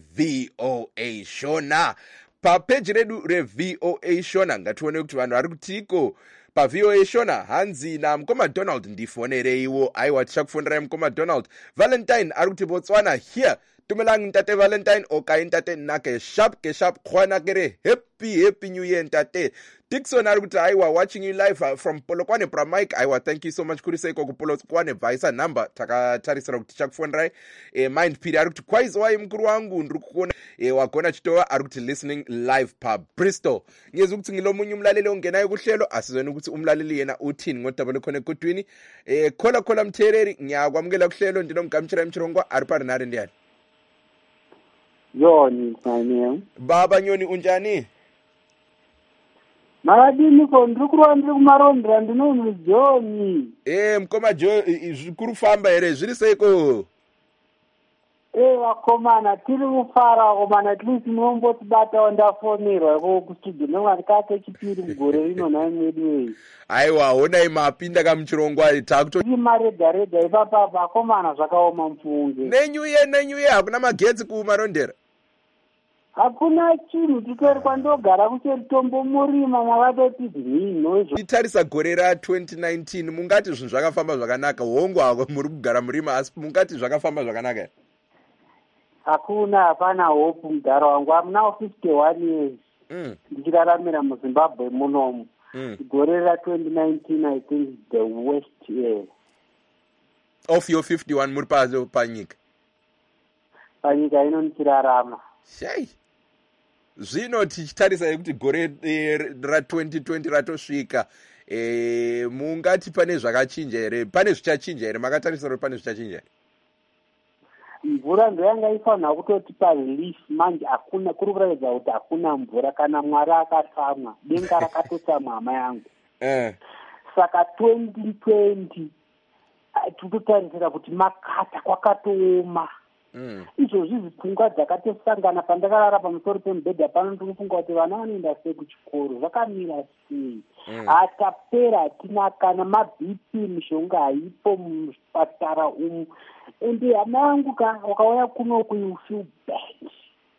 VOA Shona. Pa page redu re VOA Shona ngatione kuti vanhu vari kutiko pa VOA Shona. Hanzi na mkoma Donald ndifonere iwo aiwa tichakufondera mkoma Donald. Valentine ari kuti Botswana here tumelang ntate Valentine okay ntate nake sharp khona kere happy new year ntate. Dixon ari kuti aiwa watching you live from Polokwane pra Mike aiwa thank you so much kuri seiko ku Polokwane Vaisa number takatarisira kuti tichakufondera. Mind Piri ari kuti kwaizwai mkuru wangu ndiri kuona wagona chitowa ari kuti listening live pa Bristol. Ngiyeza ukuthi ngilomunye umlaleli ongenayo kuhlelo asizweni ukuthi umlaleli yena uthini ngodabule khona ekodwini. Khola mthereri ngiyakwamukela kuhlelo ndinomgamtshira emchirongwa ari pari nari ndiyani. Yoni mfanyeni. Baba Nyoni unjani? Maradini ndiri kurwandira kumarondera ndinonzi Joni. Mkoma zvikuru famba here zviri seiko? Vakomana tiri kufara vakomana at least munombotibata ndafonerwa kustudio nongati kake chipiri mugore rino nai mwedu wei. Aiwa honai mapinda kamuchirongwa takuto maredha ipapa vakomana zvakaoma mfunge. New year hakuna magetsi kumarondera. Hakuna chinhu titori kwandogara kucheri tombo murima mwavatoti nhino. Titarisa gore ra 2019 mungati zvinhu zvakafamba zvakanaka hongu hako muri kugara murima asi mungati zvakafamba zvakanaka. Hapana hope mugaro wangu amuna 51 years. Ndichiraramira muZimbabwe munomu. Gore ra 2019 I think the worst year. Of your 51 muri panyika. Panyika ino ndichirarama. Shai. Zvino tichitarisa kuti gore ra 2020 ratosvika. Mungati pane zvakachinja here? Pane zvichachinja here? Makatarisa kuti pane zvichachinja here? Mvura ndoyanga ifanira kutotipa relief manje hakuna kuri kuratidza kuti hakuna mvura kana Mwari akatsamwa denga rakatotsamwa hama yangu. Saka 2020 tinotarisira kuti makata kwakatooma. Izvozvi zipfungwa dzakatosangana pandakarara pamusoro pemubhedha pano ndikufunga kuti vana vanoenda sei kuchikoro zvakamira sei. Atapera hatina kana maBP mishonga haipo muzvipatara umu. Ende hama yangu wakauya kunoku you feel bad.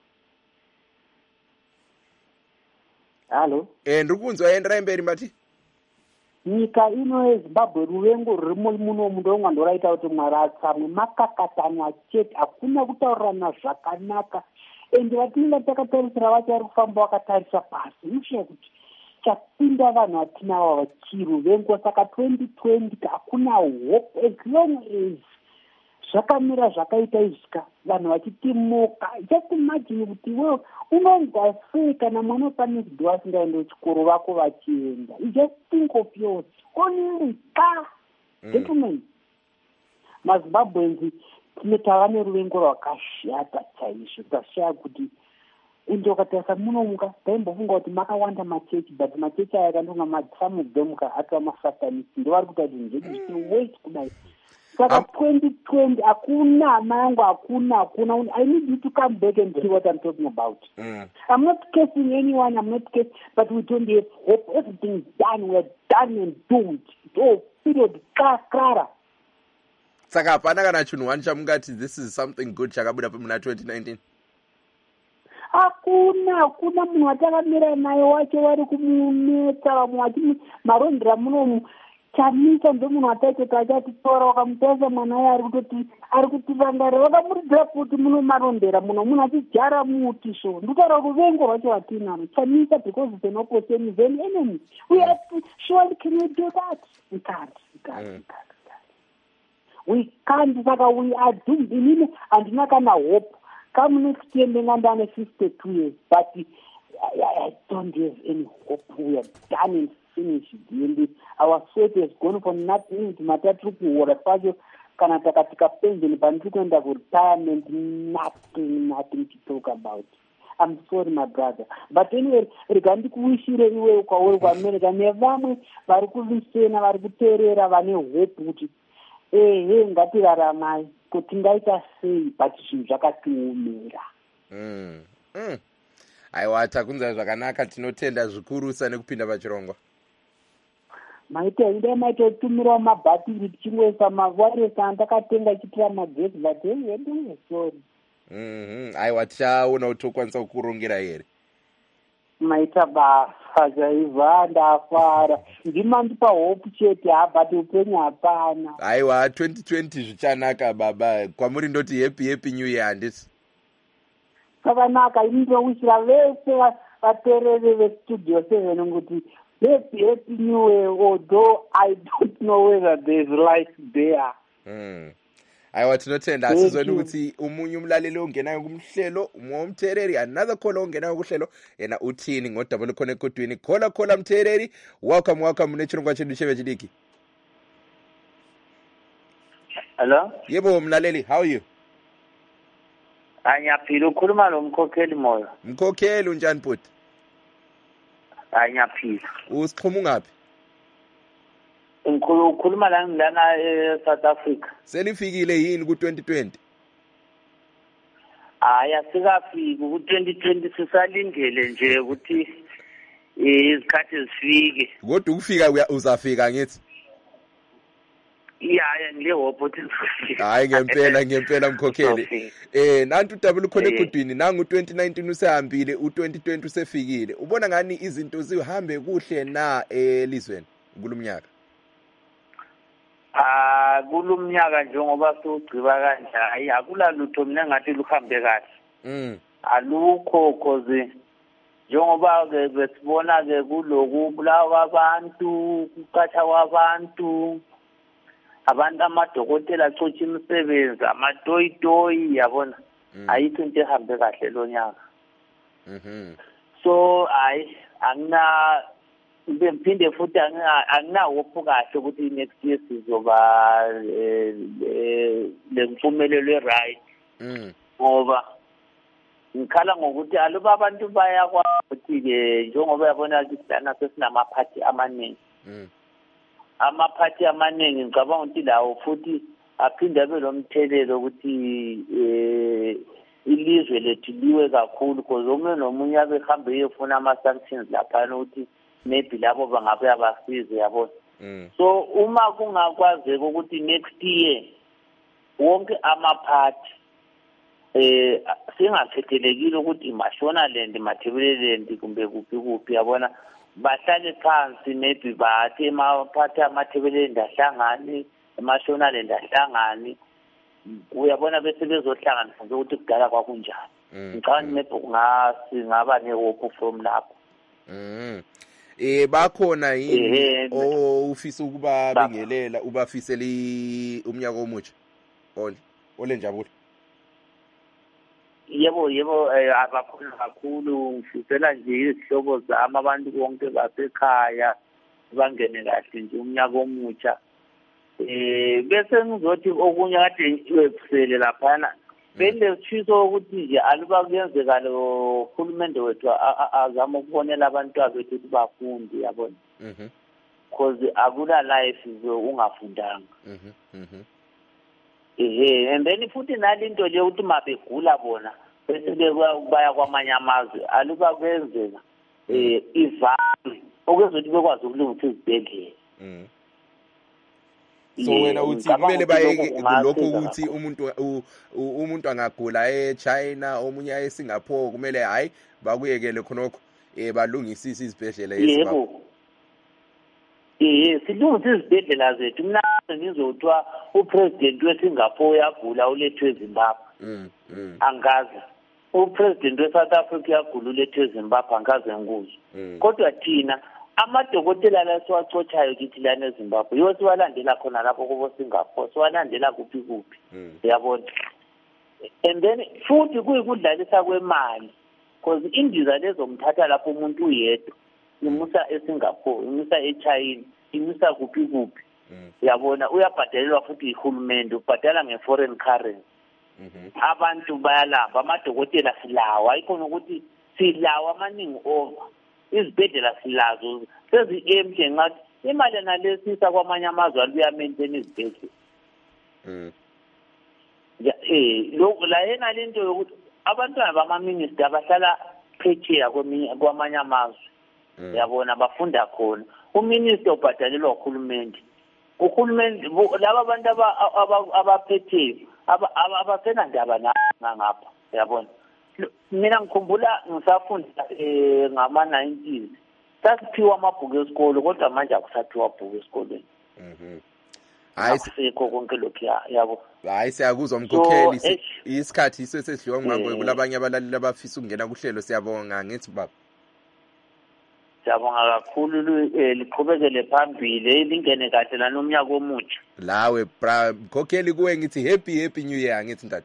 Halo? Ndiri kunzwa enderai mberi mati. Nyika ino yeZimbabwe ruvengo rurimo munomu ndomwe ndoraita kuti Mwari atsamwe makakatanwa chete hakuna kutaurirana zvakanaka. Ende vatinenge takatarisira vachari kufamba vakatarisa pasi unoshaye kuti chapinda vanhu vatinavo vachiruvengo. Saka 2020 hakuna hope as long as zvakamira zvakaita izvika vanhu vachitimuka. Just imagine kuti wewe unonzwa sei kana mwana wepanext door asingaendi kuchikoro vako vachienda. Just think of yours. Only ka gentlemen, maZimbabweans tava neruvengo rwakashata chaizvo. Tashaya kuti ende ukatarisa munomuka taimbofunga kuti makawanda machechi, but machechi aya akandonga some of them atova masatanist ndovari kuita kuti njedu zviwait kudai. Saka 2020 hakuna mangu, hakuna. I need you to come back and see what I'm talking about. I'm not cursing anyone, I'm not cursing, but we don't have hope. Everything is done, we're done and doomed. Oh, period, kara. Saka hapana kana chinhu wani chamungati this is something good chakabuda muna 2019? Hakuna munhu watakamira naye wacho vari kumunetsa vamwe vati marondera munomu. Chamisa ndomunhu wataitota achatitora wakamutarisa mwana aye ari kutivangarira vakamuridza kuti muno marondera muno munhu achijara muti so ndokutaura ruvengo rwacho vatinaro chamisa because it's an opposition is an enemy. We have to surely can we do that? We can't. We can't. Saka we are doomed. Inini handina kana hope. Come next year ndengandane 52 years, but I don't have any hope. We are done and finished. And our sweat has gone for nothing. Matatu kuhora pacho kana takatika pension pandiri kuenda retirement, nothing to talk about. I'm sorry my brother. But anyway, rega ndikuwishire iwe ukauri kuAmerica nevamwe vari kuvisena vari kuteerera vane hope kuti ngatiraramai kuti ngaita sei but zvinhu zvakatiomera. Aiwa takunzwa zvakanaka, tinotenda zvikurusa nekupinda pachirongwa. Maita tumirawo mabhatiri tichingoisa mawiresi andakatenga chitira magesi but yedu sorry. Aiwa tichaona kuti tokwanisa kukurongera here. Maita basa chaizva ndafara ndimandipa hope chete but upenyu hapana. Aiwa 2020 zvichanaka baba, kwamuri ndoti happy new year handisi? Sakanaka inindowishira vese vateereri vestudio 7 kuti happy new year, although I don't know whether there is light there. Aiwa tinotenda, asizoni kuti umunye umlaleli ongenayo kumhlelo umwe womthereri another caller ongenayo kuhlelo yena uthini ngodabule khona ekodweni. Khola mthereri, welcome nechirongwa chedu cheve chidiki. Hello? Yebo mlaleli, how are you? Anyaphila, ukhuluma lo mkhokheli moyo. Mkhokheli unjani bhuti? Anyaphila. Usiqhuma ungaphi? Ukhuluma la ngilana eSouth Africa. Senifikile yini ku2020? Asikafiki ku2020, sisalindele nje ukuthi izikhathi zifike. Kodwa ukufika uzafika ngithi? Yeah, ngile hope ukuthi zifike. Hayi ngempela mkhokheli. Nantu udabula khona egodwini nangu 2019 usehambile, u2020 usefikile. Ubona ngani izinto zihambe kuhle na elizweni kulumnyaka? Kulumnyaka njengoba sugciba kanje hayi akulalutho mina ngathi luhambe kahle. Alukho cause njengoba ke besibona ke kuloku bulawa abantu, kuqatha kwabantu, abantu amadokotela acotsha imisebenzi, amatoyitoyi yabona. Ayikho into ehambe kahle lo nyaka. So angina phinde futhi anginawo kahle ukuthi next year sizoba lempumelelo right. Ngoba ngikhala ngokuthi aluba abantu bayakwazi ke njengoba yabona isana sesinamaphathi amaningi. Amaphathi amaningi ngicabanga ukuthi lawo futhi aphinde abe lomthelelo ukuthi ilizwe lethu liwe kakhulu because omunye nomunye abehambe eyofuna ama-sanctions lapha ukuthi maybe labo bangabe abasize yabona. So uma kungakwazeka ukuthi next year wonke amaphathi singakhethelekile ukuthi Mashonaland, Mathebeleland kumbe kuphi yabona, bahlale phansi maybe bathi amaphathi amathebeleland ahlangane, Mashonaland ahlangane, uyabona bese bezohlanganisa nje ukuthi kudala kwakunjani. Ngicabanga maybe singaba nehope from lapho. Bakhona yini ufisa ukuba bingelela ubafisela umnyaka omutsha? olenjabulo. Yebo abakhulu kakhulu ngifisela nje izihlobo zami abantu bonke basekhaya bangene kahle nje umnyaka omutsha. Bese ngizothi okunye kade webusele laphana benesifiso ukuthi nje aluba kuyenzeka lo hulumende wethu azama ukubonela abantwana bethu ukuthi bafunde yabona. Because akula life ungafundanga. And then futhi nalinto nje ukuthi mabegula bona bese baya kwamanye amazwe aluba kwenzeka ivali okwezokuthi bekwazi ukulungisa izibhedlela. So wena uthi kumele bayeke lokho ukuthi umuntu angagula eChina omunye eSingapore kumele hayi bakuyekele khonokho balungisise izibhedlela ezimbabwe. Silungisa izibhedlela zethu. Mina ngizothiwa upresident weSingapore uyagula ulethwe eZimbabwe. Angazi. Upresident weSouth Africa uyagula ulethwe eZimbabwe angaze ngikuzwe. Kodwa thina amadokotela la siwacotshayo kithi lana eZimbabwe yiwo siwalandela khona lapho kubo Singapore siwalandela kuphi uyabona. And then futhi kuyikudlalisa kwemali because indiza lezomthatha lapho umuntu uyedwa imusa eSingapore imusa eChina imusa kuphi uyabona uyabhadalelwa futhi ihulumende ubhadala ngeforeign currency. Abantu bayalamba amadokotela silawa ikhona ukuthi silawa amaningi over izibhedlela silazo sezi-empty ngathi imali nalesisa kwamanye amazwe aluya maintain izibhedlela. Lokho la yena lento yokuthi abantwana bama-minister abahlala phetsheya kwamanye amazwe yabona bafunda khona uminister ubhadalelwa uhulumende laba abantu abaphetheyo abasenandaba ngapha yabona. Mina ngikhumbula ngisafunda ngama-90s sasiphiwa amabhuku esikolo kodwa manje akusaphiwa amabhuku esikolweni. Ayisekho konke lokhu yabo. Hayi siyakuzwa umkhokheli isikhathi sesidliwa ngibambe kulabanye abalaleli abafisa ukungena kuhlelo siyabonga ngithi baba. Siyabonga kakhulu liqhubekele phambili lingene kahle la nomnyaka omutsha. Lawe bra mkhokheli kuwe ngithi happy new year ngithi ndati.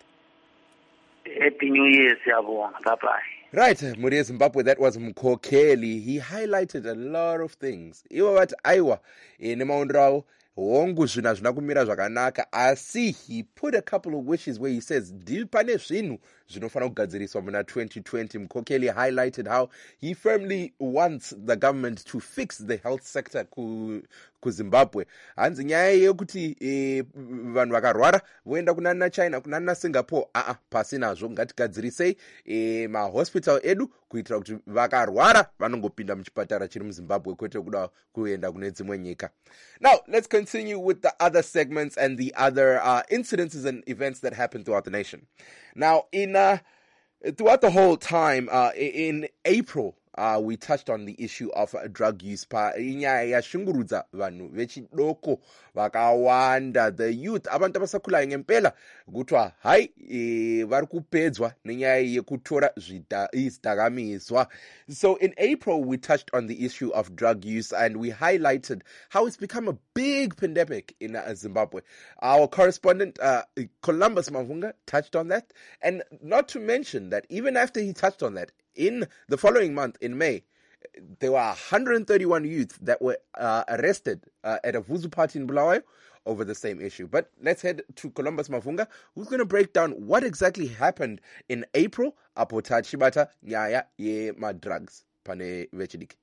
Happy New Year, siyabonga. Bye-bye. Right, Muri Zimbabwe, that was Mkhokheli. He highlighted a lot of things. Iwa wat aiwa nemaundrawo wongu zvina kumira zvakanaka asi he put a couple of wishes where he says pane zvinhu zvinofana kugadziriswa muna 2020. Mkhokheli highlighted how he firmly wants the government to fix the health sector kuZimbabwe. Hanzi nyaya yekuti vanhu vakarwara voenda kunana China kunana Singapore pasinazvo ngatigadzirisei mahospital edu kuitira kuti vakarwara vanongopinda muchipatara chiri muZimbabwe kwete kuda kuenda kune dzimwe nyika. Now let's continue with the other segments and the other incidences and events that happened throughout the nation. Now throughout the whole time in April we touched on the issue of drug use inyaya yashungurudza vanhu vechidoko vakawanda, the youth abantu abasakhulayo ngempela kuthiwa hayi vari kupedzwa nenyaya yekutora zvidakamizwa. So in April we touched on the issue of drug use and we highlighted how it's become a big pandemic in Zimbabwe. Our correspondent Columbus Mavunga touched on that, and not to mention that even after he touched on that, in the following month, in May, there were 131 youth that were arrested at a Vuzu party in Bulawayo over the same issue. But let's head to Columbus Mavunga, who's going to break down what exactly happened in April apota chibata nyaya ye drugs pane vechidiki.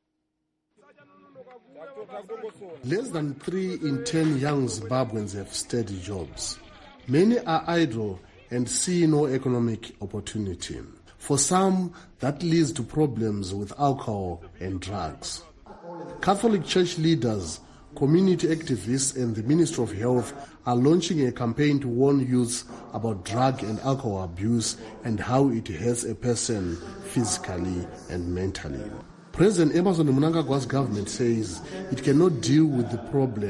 Less than 3 in 10 young Zimbabweans have steady jobs. Many are idle and see no economic opportunity. For some, that leads to problems with alcohol and drugs. Catholic Church leaders, community activists, and the Ministry of Health are launching a campaign to warn youths about drug and alcohol abuse and how it hurts a person physically and mentally. President Emmerson Mnangagwa's government says it cannot deal with the problem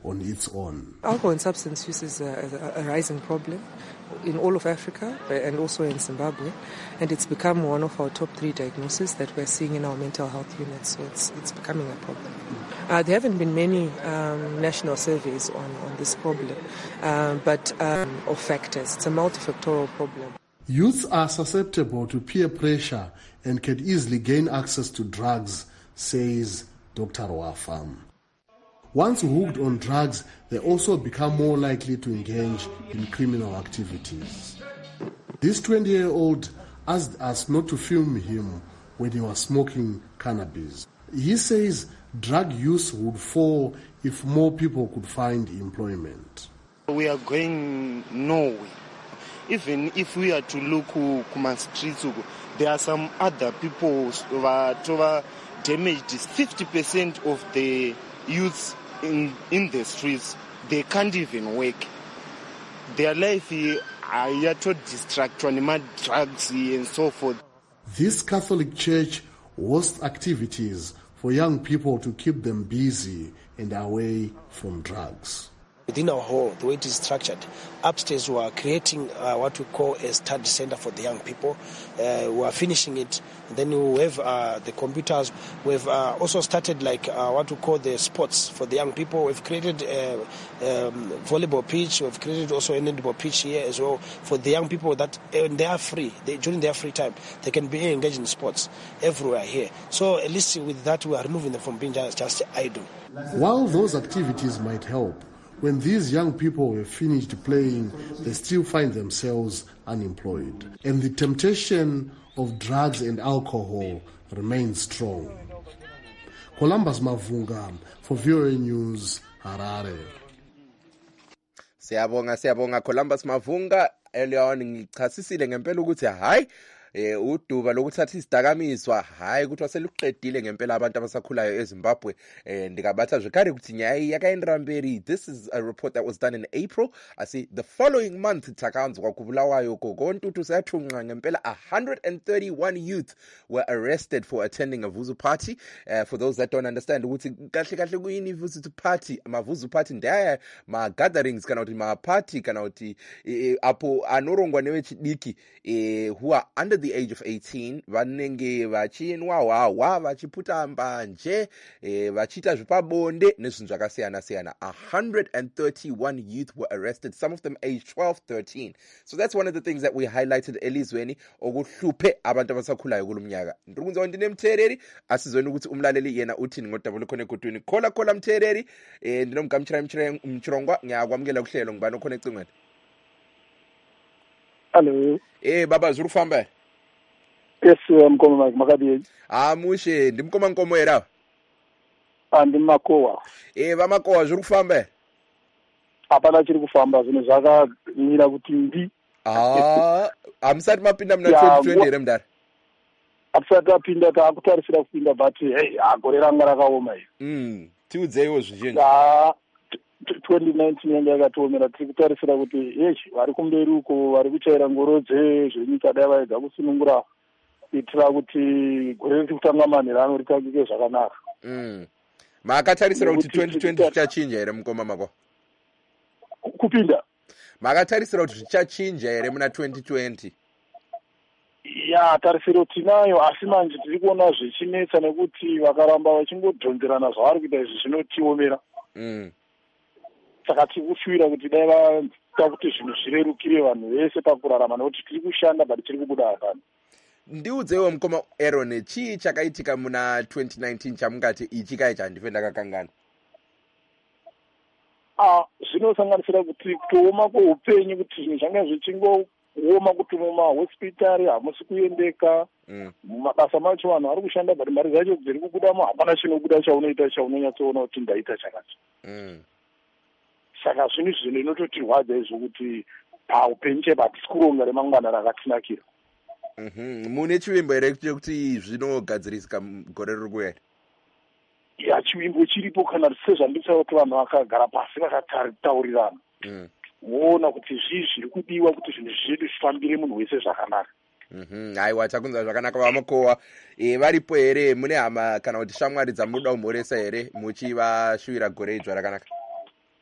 on its own. Alcohol and substance use is a rising problem in all of Africa and also in Zimbabwe, and it's become one of our top 3 diagnoses that we're seeing in our mental health units, so it's becoming a problem. There haven't been many national surveys on this problem, but of factors. It's a multifactorial problem. Youths are susceptible to peer pressure and can easily gain access to drugs, says Dr. Wafam. Once hooked on drugs, they also become more likely to engage in criminal activities. This 20-year-old asked us not to film him when he was smoking cannabis. He says drug use would fall if more people could find employment. We are going nowhere. Even if we are to look at streets, there are some other people who are damaged. 50% of the youths in the streets, they can't even work. Their life is to distract on drugs and so forth. This Catholic Church hosts activities for young people to keep them busy and away from drugs. Within our hall, the way it is structured, upstairs we are creating what we call a study center for the young people. We are finishing it. And then we have the computers. We've also started what we call the sports for the young people. We've created a volleyball pitch. We've created also an handball pitch here as well for the young people that when they are free, during their free time, they can be engaged in sports everywhere here. So at least with that, we are removing them from being just idle. While those activities might help, when these young people have finished playing, they still find themselves unemployed. And the temptation of drugs and alcohol remains strong. Columbus Mavunga for VOA News, Harare. Siyabonga Columbus Mavunga. Earlier on ngichasisile ngempela ukuthi hayi uduba lokuthatha isidakamizwa hayi ukuthi waseluqedile ngempela abantu abasakhulayo eZimbabwe ndikabatha zvikari ukuthi nyaya yakaendera mberi. This is a report that was done in April. I see the following month takanzwa kubulawayo kokontutu sayathunqa ngempela 131 youth were arrested for attending a Vuzu party. For those that don't understand ukuthi kahle kuyini Vuzu party, amavuzu party ndaya ma gatherings kana kuti ma party kana kuti apo anorongwa newechidiki who are under the age of 18 vanenge vachinwa vachiputa mbanje vachita zvepabonde nezvinhu zvakasiyana. 131 youth were arrested, some of them aged 12, 13. So that's one of the things that we highlighted elizweni okuhluphe abantu abasakhulayo kulumnyaka. Ndirikunza ndine mthereri asizweni ukuthi umlaleli yena uthini ngodabula khona egudwini. Khola mthereri ndinomgamchira mchirongwa ngiyakwamukela kuhlelo ngibani okhona ecingweni. Hello. Baba zuri kufamba? Yes, mkoma makadini. Mushe ndimkoma nkomo era. Ndimakowa. Vamakowa zuri kufamba? Apana chiri kufamba zvinhu zvakamira kuti ndi. Amusati mapinda muna 2020 ere mudare. Atisati apinda taakutarisira kupinda but gore ranga rakaoma iyo. Tiudzeiwo zvizhinji. 2019 yanga yakatoomera tiri kutarisira kuti vari kumberi uko vari kuchaira ngoro dzezvenyika dai vaedza kusunungura kuitira kuti gore riri kutanga manherano ritangike zvakanaka. Makatarisira kuti 2020 zvichachinja here mukoma mako? Kupinda makatarisira kuti zvichachinja here muna 2020? Tarisiro tinayo asi manje tiri kuona zvichinetsa nekuti vakaramba vachingodhonzerana zvavari kuita izvi zvinotiomera. Saka tiri kushuvira kuti dai vaita kuti zvinhu zvirerukire vanhu vese pakurarama nekuti tiri kushanda bati tiri kubuda akana. Ndiudzewo mukoma Aaron, chii chakaitika muna 2019 chamungati ichi kai chandife ndakakangana? Zvinosanganisira kuti kuoma kweupenyu kuti zvinhu zvanga zvichingooma kuti mumahospitari hamusi kuendeka, mumabasa macho vanhu vari kushanda bati mari dzacho dziri kubudamo hapana chinobuda chaunoita chaunonyatsoona kuti ndaita chakati. Saka zvinhu zvinototirwadza izvo kuti paupenyu chepa hatisi kuronga remangwana rakatinakira. Mune chivimbo here chekuti zvinogadzirisika gore riri kuya? Chivimbo chiripo kana sezvanditsa kuti vanhu vakagara pasi vakataurirana voona kuti zvii zviri kudiwa kuti zvinhu zvedu zvifambire munhu wese zvakanaka. Aiwa, takunzwa zvakanaka Vamakowa. Varipo here mune hama kana kuti shamwari dzamunoda kumhoresa here muchivashuvira gore idzva rakanaka?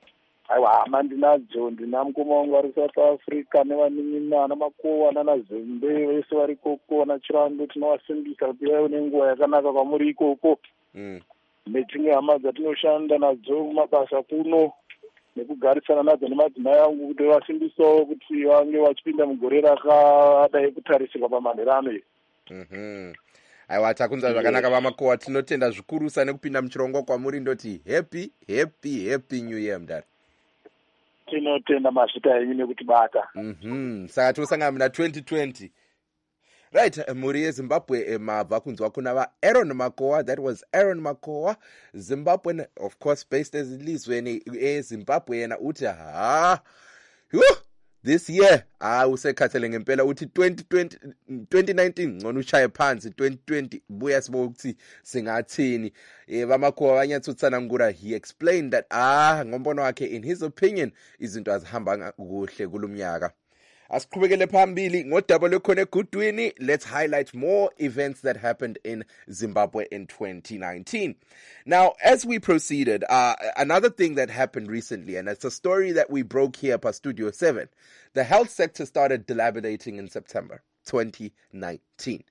aiwa hama ndinadzo, ndina mukoma wangu vari South Africa nevanin'ina namakowa nanazembe vese vari ikoko nachirando. Tinovasimbisa kuti vaive nenguva yakanaka kwamuri ikoko netinge hama dzatinoshanda nadzo mumabasa kuno nekugarisana nadzo nemadzimai angu kuti vasimbisawo kuti vange vachipinda mugore rakadai kutarisirwa pamanherano iyi. Aiwa, takunza zvakanaka vamakowa, tinotenda zvikurusa nekupinda muchirongo kwamuri. Ndoti happy new year mudare. Tinotenda mazita enyu nekutibata. Saka tosangana muna 2020. Right, muri yeZimbabwe mabva kunzwa kuna vaAaron Makoa. That was Aaron Makoa, Zimbabwean, of course, based ezilizweni eZimbabwe. Yena uthi this year usekhathele ngempela uthi 2019 ngcono ushaye phansi, 2020 buya sibo ukuthi singathini. Vamakoa vanyatsutsana ngura, he explained that ngombono wakhe, in his opinion, izinto azihamba kuhle kulumnyaka. Asiqhubekele phambili ngodaba lwekhona egudwini. Let's highlight more events that happened in Zimbabwe in 2019. Now, as we proceeded, another thing that happened recently, and it's a story that we broke here per Studio 7, the health sector started dilapidating in September 2019.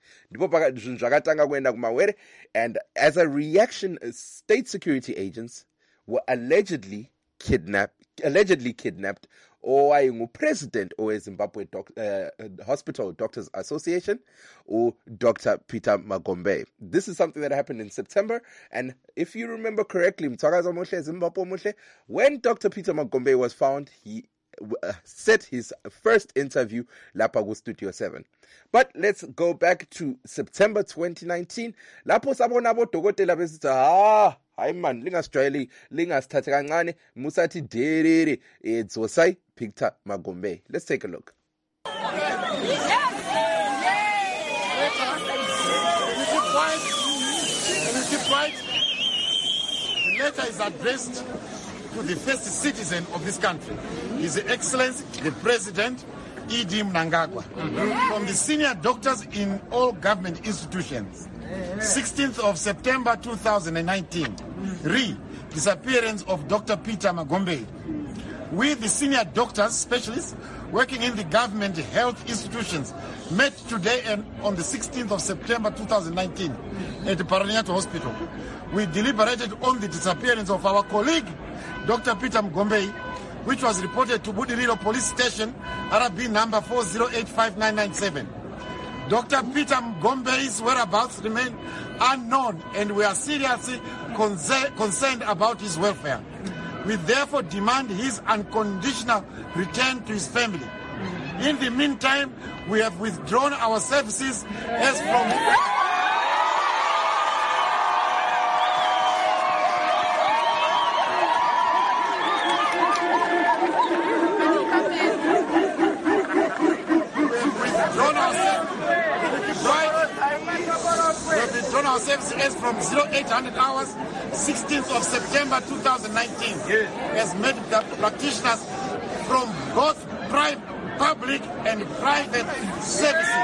And as a reaction, state security agents were allegedly kidnapped or president of Zimbabwe Hospital Doctors Association or Dr. Peter Magombe. This is something that happened in September, and if you remember correctly, when Dr. Peter Magombe was found, he set his first interview Lapago Studio 7. But let's go back to September 2019. Lapo sabona bodokotela besithi hayi man, lingasijwayeli, lingasithathe kancane, musathi derere dzosai Peter Magombe. Let's take a look. The letter is addressed to the first citizen of this country, His Excellency the President E.D. Mnangagwa, from the senior doctors in all government institutions. 16th of September 2019, disappearance of Dr. Peter Magombe. We, the senior doctors, specialists working in the government health institutions, met today and on the 16th of September 2019 at the Paranato Hospital. We deliberated on the disappearance of our colleague, Dr. Peter Magombe, which was reported to Budiriro Police Station, RB number 4085997. Dr. Peter Magombe's whereabouts remain unknown, and we are seriously concerned about his welfare. We therefore demand his unconditional return to his family. In the meantime, we have withdrawn our services as from... our services from 0800 hours, 16th of September 2019, as medical practitioners from both public and private services.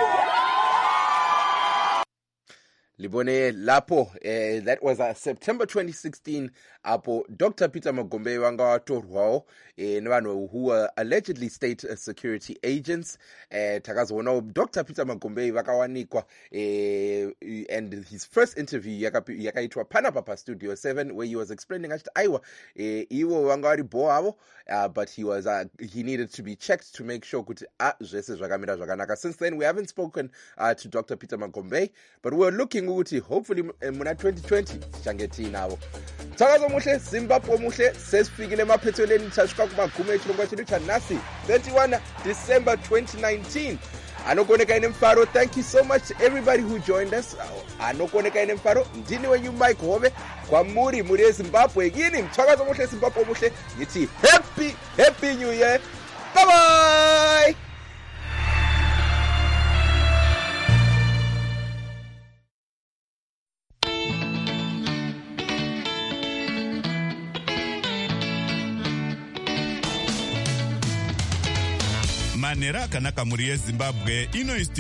Libone Lapo, that was September 2016. Apo Dr. Peter Magombe wangawatorwawo nevanhu who were allegedly state security agents. Takazoona Dr. Peter Magombe vakawanikwa, and his first interview yakaitwa Panapa Studio 7, where he was explaining achiti aiwa ivo vanga vari boavo, but he needed to be checked to make sure kuti zvese zvakamira zvakanaka. Since then we haven't spoken to Dr. Peter Magombe, but we're looking ukuthi hopefully muna 2020 tichange tiinavo. Muhle Zimbabwe muhle, sesifikile emaphethelweni tasvika kumagumo echirongwa chedu chanhasi 31 December 2019. Anokoneka ine mfaro, thank you so much to everybody who joined us. Anokoneka ine mfaro, ndini wenyu Mike Hove, kwamuri muri eZimbabwe. Yini mthwakazo muhle Zimbabwe muhle, ngithi happy new year. Bye bye. Manera akanaka muri yeZimbabwe inoisti